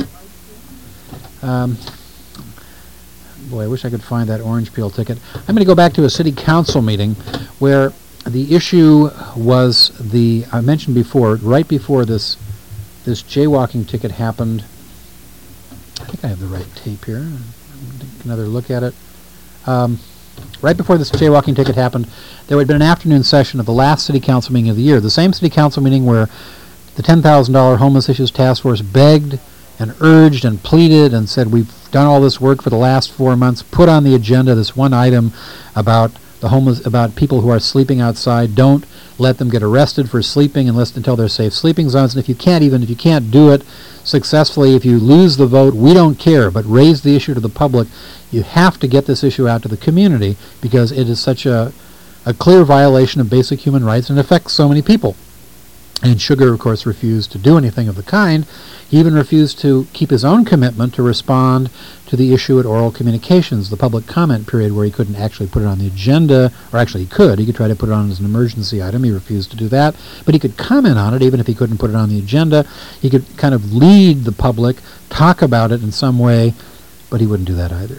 Speaker 1: boy, I wish I could find that orange peel ticket. I'm going to go back to a city council meeting where the issue was I mentioned before, right before this jaywalking ticket happened. I think I have the right tape here. Take another look at it. Right before this jaywalking ticket happened, there had been an afternoon session of the last city council meeting of the year, the same city council meeting where the $10,000 Homeless Issues Task Force begged and urged and pleaded and said, we've done all this work for the last 4 months, put on the agenda this one item about the homeless, about people who are sleeping outside. Don't let them get arrested for sleeping until they're safe sleeping zones. And if you can't do it successfully, if you lose the vote, we don't care, but raise the issue to the public. You have to get this issue out to the community because it is such a clear violation of basic human rights and affects so many people. And Sugar, of course, refused to do anything of the kind. He even refused to keep his own commitment to respond to the issue at Oral Communications, the public comment period where he couldn't actually put it on the agenda, or actually he could try to put it on as an emergency item. He refused to do that, but he could comment on it even if he couldn't put it on the agenda. He could kind of lead the public, talk about it in some way, but he wouldn't do that either.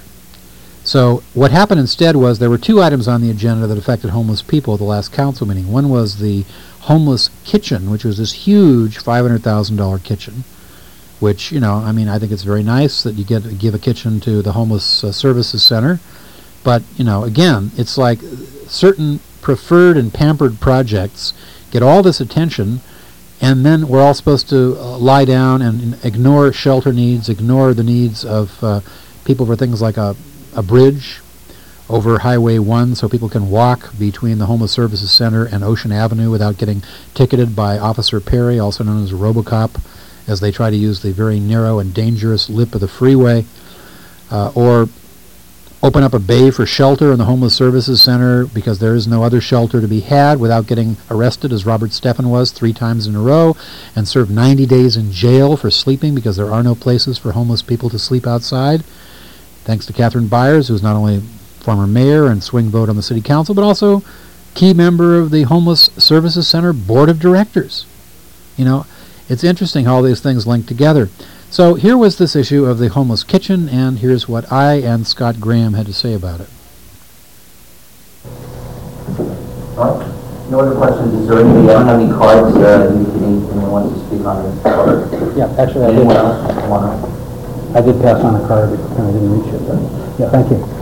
Speaker 1: So what happened instead was there were two items on the agenda that affected homeless people at the last council meeting. One was the homeless kitchen, which was this huge $500,000 kitchen, which, I think it's very nice that you give a kitchen to the Homeless Services Center. But, again, it's like certain preferred and pampered projects get all this attention, and then we're all supposed to lie down and ignore shelter needs, ignore the needs of people for things like a bridge over Highway 1 so people can walk between the Homeless Services Center and Ocean Avenue without getting ticketed by Officer Perry, also known as RoboCop, as they try to use the very narrow and dangerous lip of the freeway, or open up a bay for shelter in the Homeless Services Center because there is no other shelter to be had without getting arrested, as Robert Steffen was 3 times in a row, and serve 90 days in jail for sleeping because there are no places for homeless people to sleep outside. Thanks to Catherine Byers, who's not only former mayor and swing vote on the city council, but also key member of the Homeless Services Center Board of Directors. It's interesting how all these things link together. So here was this issue of the homeless kitchen, and here's what I and Scott Graham had to say about it.
Speaker 8: No other questions? Is there anybody? I don't have any cards. Anyone wants to speak on this?
Speaker 9: Yeah, actually, I did pass on a card, and I didn't reach it. But yeah, thank you.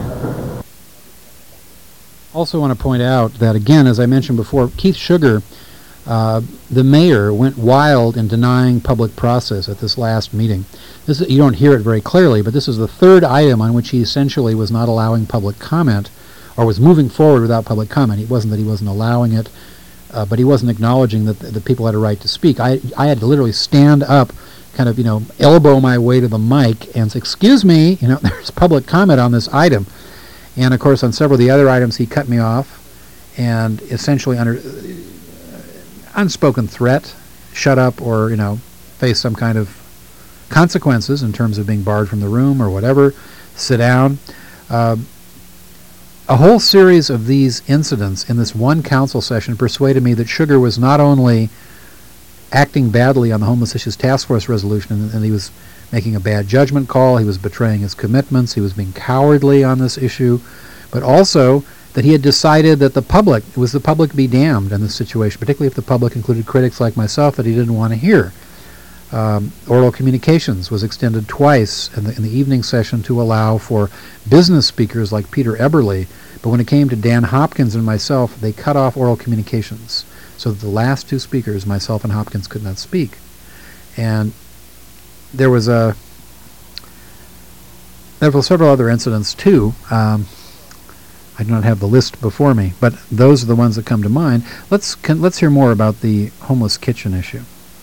Speaker 1: Also want to point out that, again, as I mentioned before, Keith Sugar, the mayor, went wild in denying public process at this last meeting. You don't hear it very clearly, but this is the third item on which he essentially was not allowing public comment, or was moving forward without public comment. It wasn't that he wasn't allowing it, but he wasn't acknowledging that the people had a right to speak. I had to literally stand up, kind of, elbow my way to the mic and say, excuse me, there's public comment on this item. And, of course, on several of the other items, he cut me off and essentially under unspoken threat, shut up or, face some kind of consequences in terms of being barred from the room or whatever, sit down. A whole series of these incidents in this one council session persuaded me that Sugar was not only acting badly on the Homeless Issues Task Force resolution, and he was making a bad judgment call, he was betraying his commitments, he was being cowardly on this issue, but also that he had decided that it was the public be damned in this situation, particularly if the public included critics like myself that he didn't want to hear. Oral Communications was extended twice in the evening session to allow for business speakers like Peter Eberle, but when it came to Dan Hopkins and myself, they cut off Oral Communications so that the last two speakers, myself and Hopkins, could not speak. And there were several other incidents too. I do not have the list before me, but those are the ones that come to mind. Let's hear more about the homeless kitchen issue.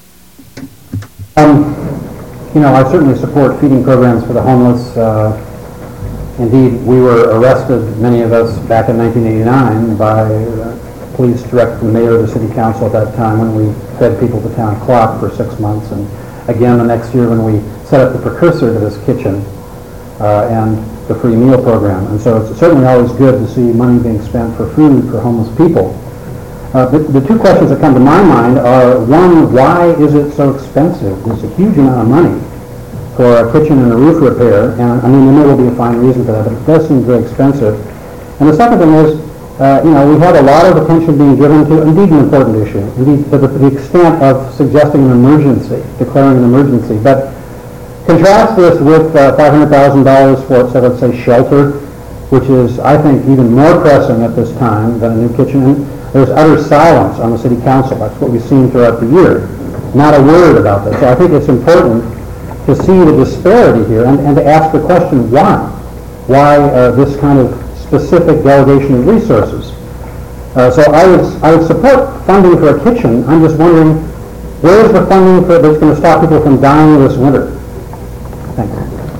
Speaker 9: I certainly support feeding programs for the homeless. Indeed, we were arrested, many of us, back in 1989 by police directed from the mayor of the city council at that time when we fed people to town clock for 6 months, and again the next year when we set up the precursor to this kitchen and the free meal program. And so it's certainly always good to see money being spent for food for homeless people. The two questions that come to my mind are, one, why is it so expensive? It's a huge amount of money for a kitchen and a roof repair, and I mean, there may well be a fine reason for that, but it does seem very expensive. And the second thing is, we had a lot of attention being given to, indeed, an important issue, indeed, to the extent of suggesting an emergency, declaring an emergency. But contrast this with $500,000 for, so let's say, shelter, which is, I think, even more pressing at this time than a new kitchen. And there's utter silence on the city council. That's what we've seen throughout the year. Not a word about this. So I think it's important to see the disparity here and to ask the question, why? Why this kind of specific delegation of resources? So I would support funding for a kitchen. I'm just wondering, where's the funding that's going to stop people from dying this winter? Thanks.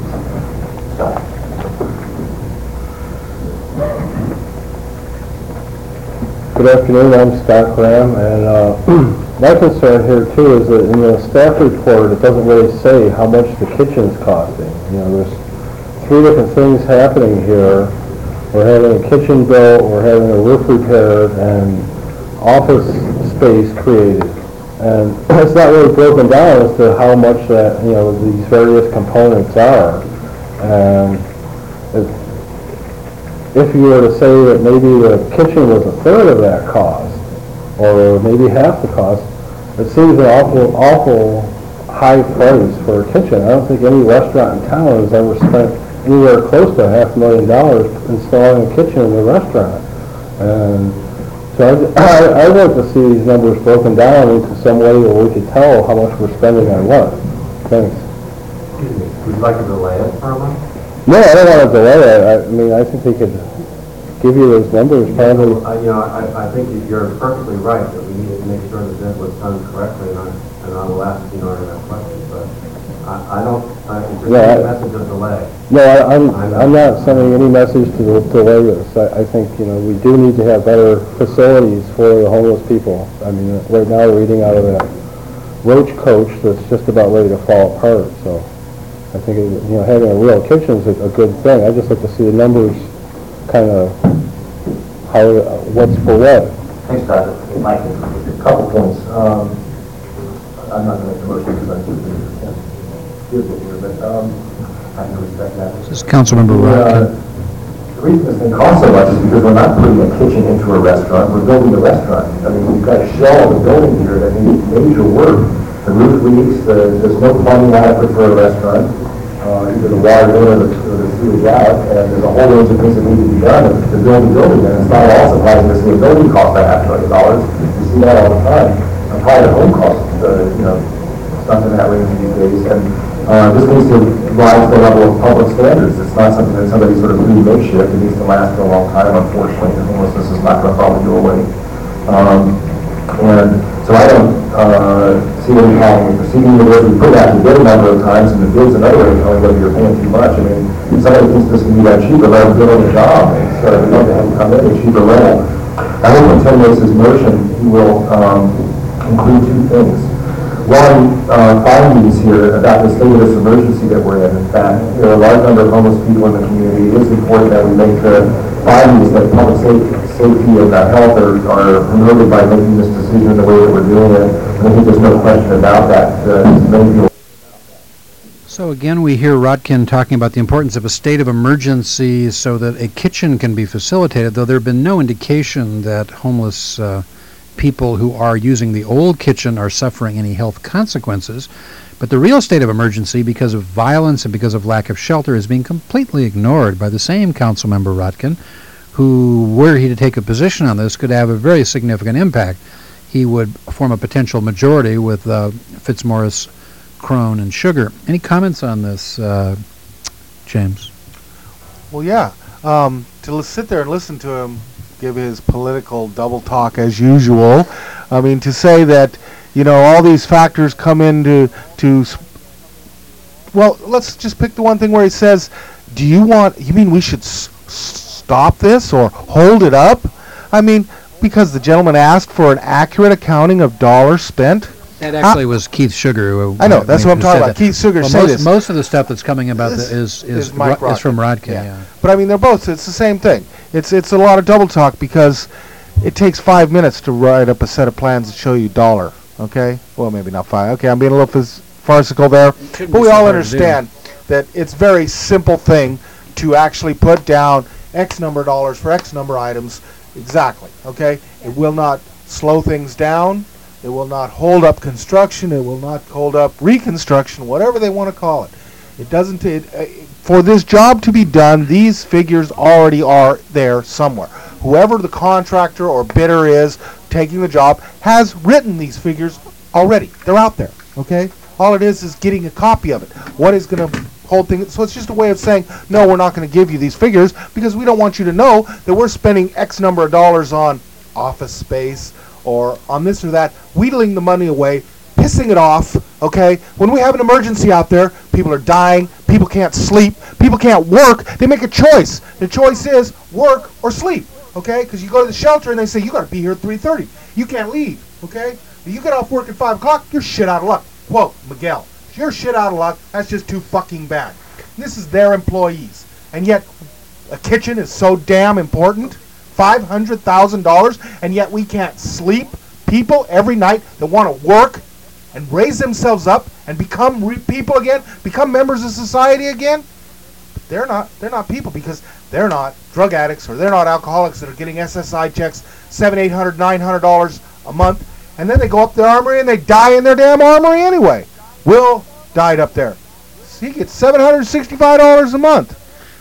Speaker 10: Good afternoon, I'm Scott Graham, and my concern here too is that in the staff report it doesn't really say how much the kitchen's costing. There's 3 different things happening here. We're having a kitchen built, we're having a roof repaired, and office space created. And it's not really broken down as to how much that, these various components are. And if you were to say that maybe the kitchen was a third of that cost, or maybe half the cost, it seems an awful high price for a kitchen. I don't think any restaurant in town has ever spent anywhere close to $500,000 installing a kitchen in a restaurant. And so I'd like to see these numbers broken down into some way where we could tell how much we're spending on what. Thanks.
Speaker 8: Excuse me, would you like to delay it for a month?
Speaker 10: No, I don't want to delay it. I think we could give you those numbers probably.
Speaker 8: I think that you're perfectly right that we need to make sure that that was done correctly, and I will ask in order that question. But I don't. It's a message of delay.
Speaker 10: No, I'm not sending any message to delay this. I think we do need to have better facilities for the homeless people. I mean, right now we're eating out of a roach coach that's just about ready to fall apart. So I think having a real kitchen is a good thing. I just like to see the numbers, kind of what's for what.
Speaker 8: Thanks, Dr. Mike. A couple points. I'm not going to make a motion because I think it's here, but I can respect that.
Speaker 1: This is Councilmember Rodkin.
Speaker 8: The reason it's going to cost so much is because we're not putting a kitchen into a restaurant. We're building a restaurant. I mean, we've got a shell of a building here that needs major work. The roof leaks. There's no plumbing adequate for a restaurant. Either the water in or the sewage out, and there's a whole range of things that need to be done to build a building. And it's not at all surprising to see a building cost $500,000. You see that all the time. A private home costs, something that range these days. And this needs to rise to the level of public standards. It's not something that somebody sort of really makeshift. It needs to last for a long time, unfortunately. The homelessness is not going to probably go away. And so I don't see any problem with proceeding with it. We put out the bid a number of times, and the bid's another way of telling whether you're paying too much. I mean, if somebody thinks this can be done cheaper, let them bid on the job. Instead of to have them come in a cheaper rental. I hope when Tim makes his motion, he will include 2 things. One, findings here about the state of this emergency that we're in. In fact, there are a large number of homeless people in the community. It is important that we make the findings that public safety and health are promoted by making this decision the way that we're doing it. And I think there's no question about that. Many people.
Speaker 1: So again, we hear Rodkin talking about the importance of a state of emergency so that a kitchen can be facilitated, though there have been no indication that homeless people who are using the old kitchen are suffering any health consequences. But the real state of emergency, because of violence and because of lack of shelter, is being completely ignored by the same Councilmember Rodkin, who, were he to take a position on this, could have a very significant impact. He would form a potential majority with Fitzmaurice, Crone, and Sugar. Any comments on this, James?
Speaker 2: Well, yeah. to sit there and listen to him give his political double talk as usual. I mean, to say that, you know, all these factors come into well, let's just pick the one thing where he says, you mean we should stop this or hold it up? I mean, because the gentleman asked for an accurate accounting of dollars spent.
Speaker 1: That actually was Keith Sugar.
Speaker 2: I know, that's what I'm talking about. Keith Sugar said this.
Speaker 1: Most of the stuff that's coming about is from Rodkin. Yeah.
Speaker 2: But I mean, they're both. It's the same thing. It's a lot of double talk because it takes 5 minutes to write up a set of plans that show you dollar. Okay. Well, maybe not 5. Okay, I'm being a little farcical there, but we all understand that it's very simple thing to actually put down X number of dollars for X number of items. Exactly. Okay. It will not slow things down. It will not hold up construction. It will not hold up reconstruction, whatever they want to call it. It doesn't. For this job to be done, these figures already are there somewhere. Whoever the contractor or bidder is taking the job has written these figures already. They're out there. Okay. All it is getting a copy of it. What is going to hold things? So it's just a way of saying, no, we're not going to give you these figures because we don't want you to know that we're spending X number of dollars on office space or on this or that, wheedling the money away, pissing it off, okay? When we have an emergency out there, people are dying, people can't sleep, people can't work, they make a choice. The choice is work or sleep, okay? Because you go to the shelter and they say, you got to be here at 3:30. You can't leave, okay? If you get off work at 5 o'clock, you're shit out of luck. Quote, Miguel, you're shit out of luck, that's just too fucking bad. This is their employees. And yet, a kitchen is so damn important. $500,000, and yet we can't sleep. People every night that want to work and raise themselves up and become people again, become members of society again. But they're not people because they're not drug addicts or they're not alcoholics that are getting SSI checks $700, $800, $900 a month, and then they go up to the armory and they die in their damn armory anyway. Will died up there. He gets $765 a month.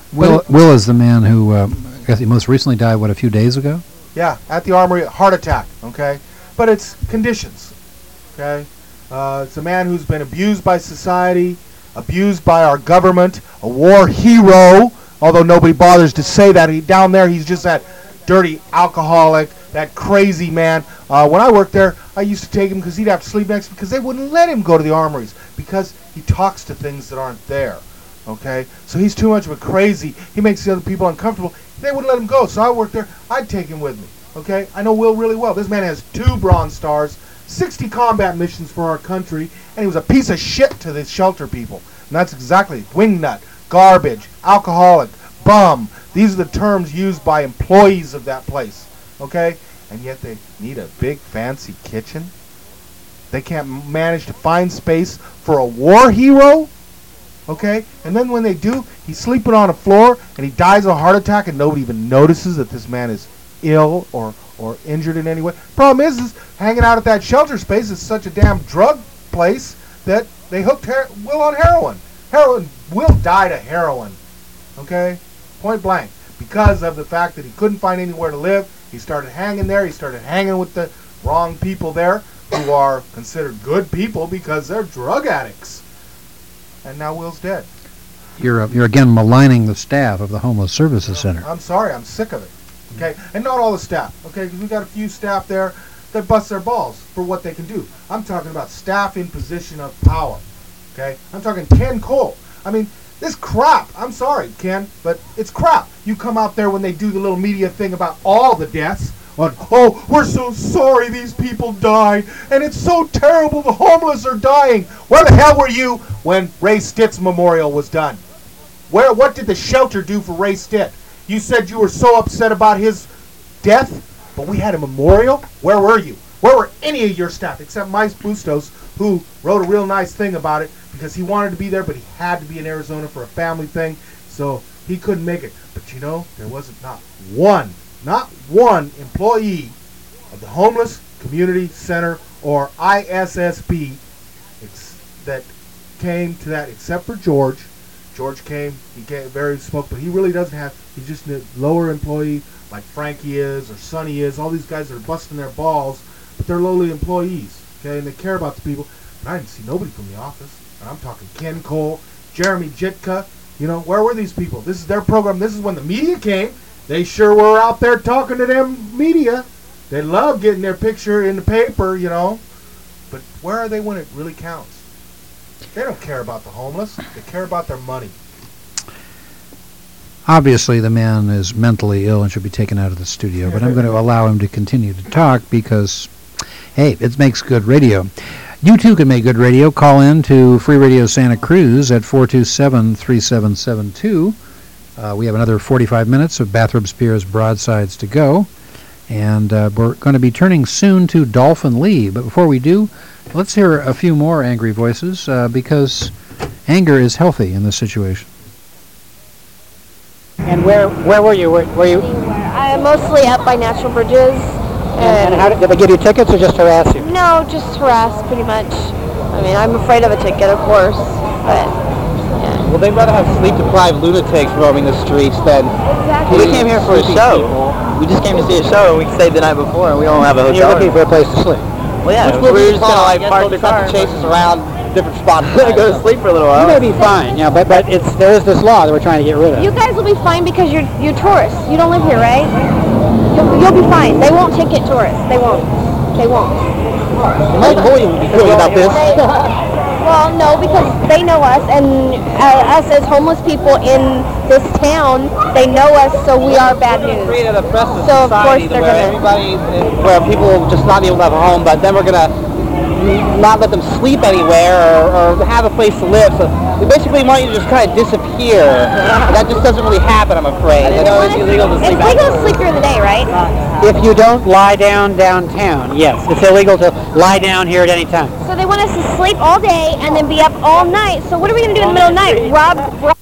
Speaker 1: Will is the man who I guess he most recently died, a few days ago?
Speaker 2: Yeah, at the armory, heart attack, okay? But it's conditions, okay? It's a man who's been abused by society, abused by our government, a war hero, although nobody bothers to say that. Down there, he's just that dirty alcoholic, that crazy man. When I worked there, I used to take him because he'd have to sleep next to me because they wouldn't let him go to the armories because he talks to things that aren't there, okay? So he's too much of a crazy. He makes the other people uncomfortable. They wouldn't let him go, so I worked there. I'd take him with me, okay? I know Will really well. This man has 2 Bronze Stars, 60 combat missions for our country, and he was a piece of shit to the shelter people. And that's exactly wingnut, garbage, alcoholic, bum. These are the terms used by employees of that place, okay? And yet they need a big, fancy kitchen? They can't manage to find space for a war hero? Okay? And then when they do, he's sleeping on a floor and he dies of a heart attack and nobody even notices that this man is ill or injured in any way. Problem is hanging out at that shelter space is such a damn drug place that they hooked Will on heroin. Will died of heroin. Okay? Point blank. Because of the fact that he couldn't find anywhere to live, he started hanging there. He started hanging with the wrong people there who are considered good people because they're drug addicts. And now Will's dead.
Speaker 1: You're again maligning the staff of the Homeless Services Center.
Speaker 2: I'm sorry, I'm sick of it. Okay, and not all the staff. Okay, because we got a few staff there that bust their balls for what they can do. I'm talking about staff in position of power. Okay, I'm talking Ken Cole. I mean, this crap. I'm sorry, Ken, but it's crap. You come out there when they do the little media thing about all the deaths. Oh, we're so sorry these people died, and it's so terrible the homeless are dying. Where the hell were you when Ray Stitt's memorial was done? What did the shelter do for Ray Stitt? You said you were so upset about his death, but we had a memorial? Where were you? Where were any of your staff, except Mike Bustos, who wrote a real nice thing about it, because he wanted to be there, but he had to be in Arizona for a family thing, so he couldn't make it. But you know, there wasn't not one employee of the Homeless Community Center or ISSB that came to that except for George. George came, spoke, but he really doesn't have, he's just a lower employee like Frankie is or Sonny is, all these guys that are busting their balls, but they're lowly employees, okay, and they care about the people. And I didn't see nobody from the office, and I'm talking Ken Cole, Jeremy Jitka, you know, where were these people? This is their program. This is when the media came, They sure were out there talking to them media. They love getting their picture in the paper, you know. But where are they when it really counts? They don't care about the homeless. They care about their money.
Speaker 1: Obviously, the man is mentally ill and should be taken out of the studio, but I'm going to allow him to continue to talk because, hey, it makes good radio. You too can make good radio. Call in to Free Radio Santa Cruz at 427-3772. We have another 45 minutes of Bathrobes Pier's Broadsides to go, and we're going to be turning soon to Dolphin Lee. But before we do, let's hear a few more angry voices because anger is healthy in this situation.
Speaker 11: And where were you? Were you?
Speaker 12: I'm mostly up by Natural Bridges.
Speaker 11: And how did they give you tickets or just harass you?
Speaker 12: No, just harass, pretty much. I mean, I'm afraid of a ticket, of course, but yeah.
Speaker 11: Well, they'd rather have sleep-deprived lunatics roaming the streets than...
Speaker 12: Exactly.
Speaker 11: We came here for a show. We just came to see a show. We stayed the night before, and we don't have a hotel. You're looking for a place to sleep. Well, yeah, we were just gonna park the car, chase us around different spots. Go to sleep for a little while. You may be fine, yeah, but there is this law that we're trying to get rid of.
Speaker 12: You guys will be fine because you're tourists. You don't live here, right? You'll be fine. They won't ticket tourists. They won't.
Speaker 11: My lawyer would be good about this.
Speaker 12: Well, no, because they know us, and us as homeless people in this town, they know us, so we are bad news.
Speaker 11: Created a precedent
Speaker 12: So of course
Speaker 11: society
Speaker 12: they're
Speaker 11: where
Speaker 12: gonna.
Speaker 11: everybody, where people will just not be able to have a home, but then we're gonna not let them sleep anywhere or have a place to live. So we basically want you to just kind of disappear. That just doesn't really happen, I'm afraid. I know it's illegal to sleep.
Speaker 12: It's legal to sleep during the day, right?
Speaker 11: If you don't lie down downtown, yes, it's illegal to lie down here at any time.
Speaker 12: So they want us to sleep all day and then be up all night. So what are we going to do in the middle of the night? Rob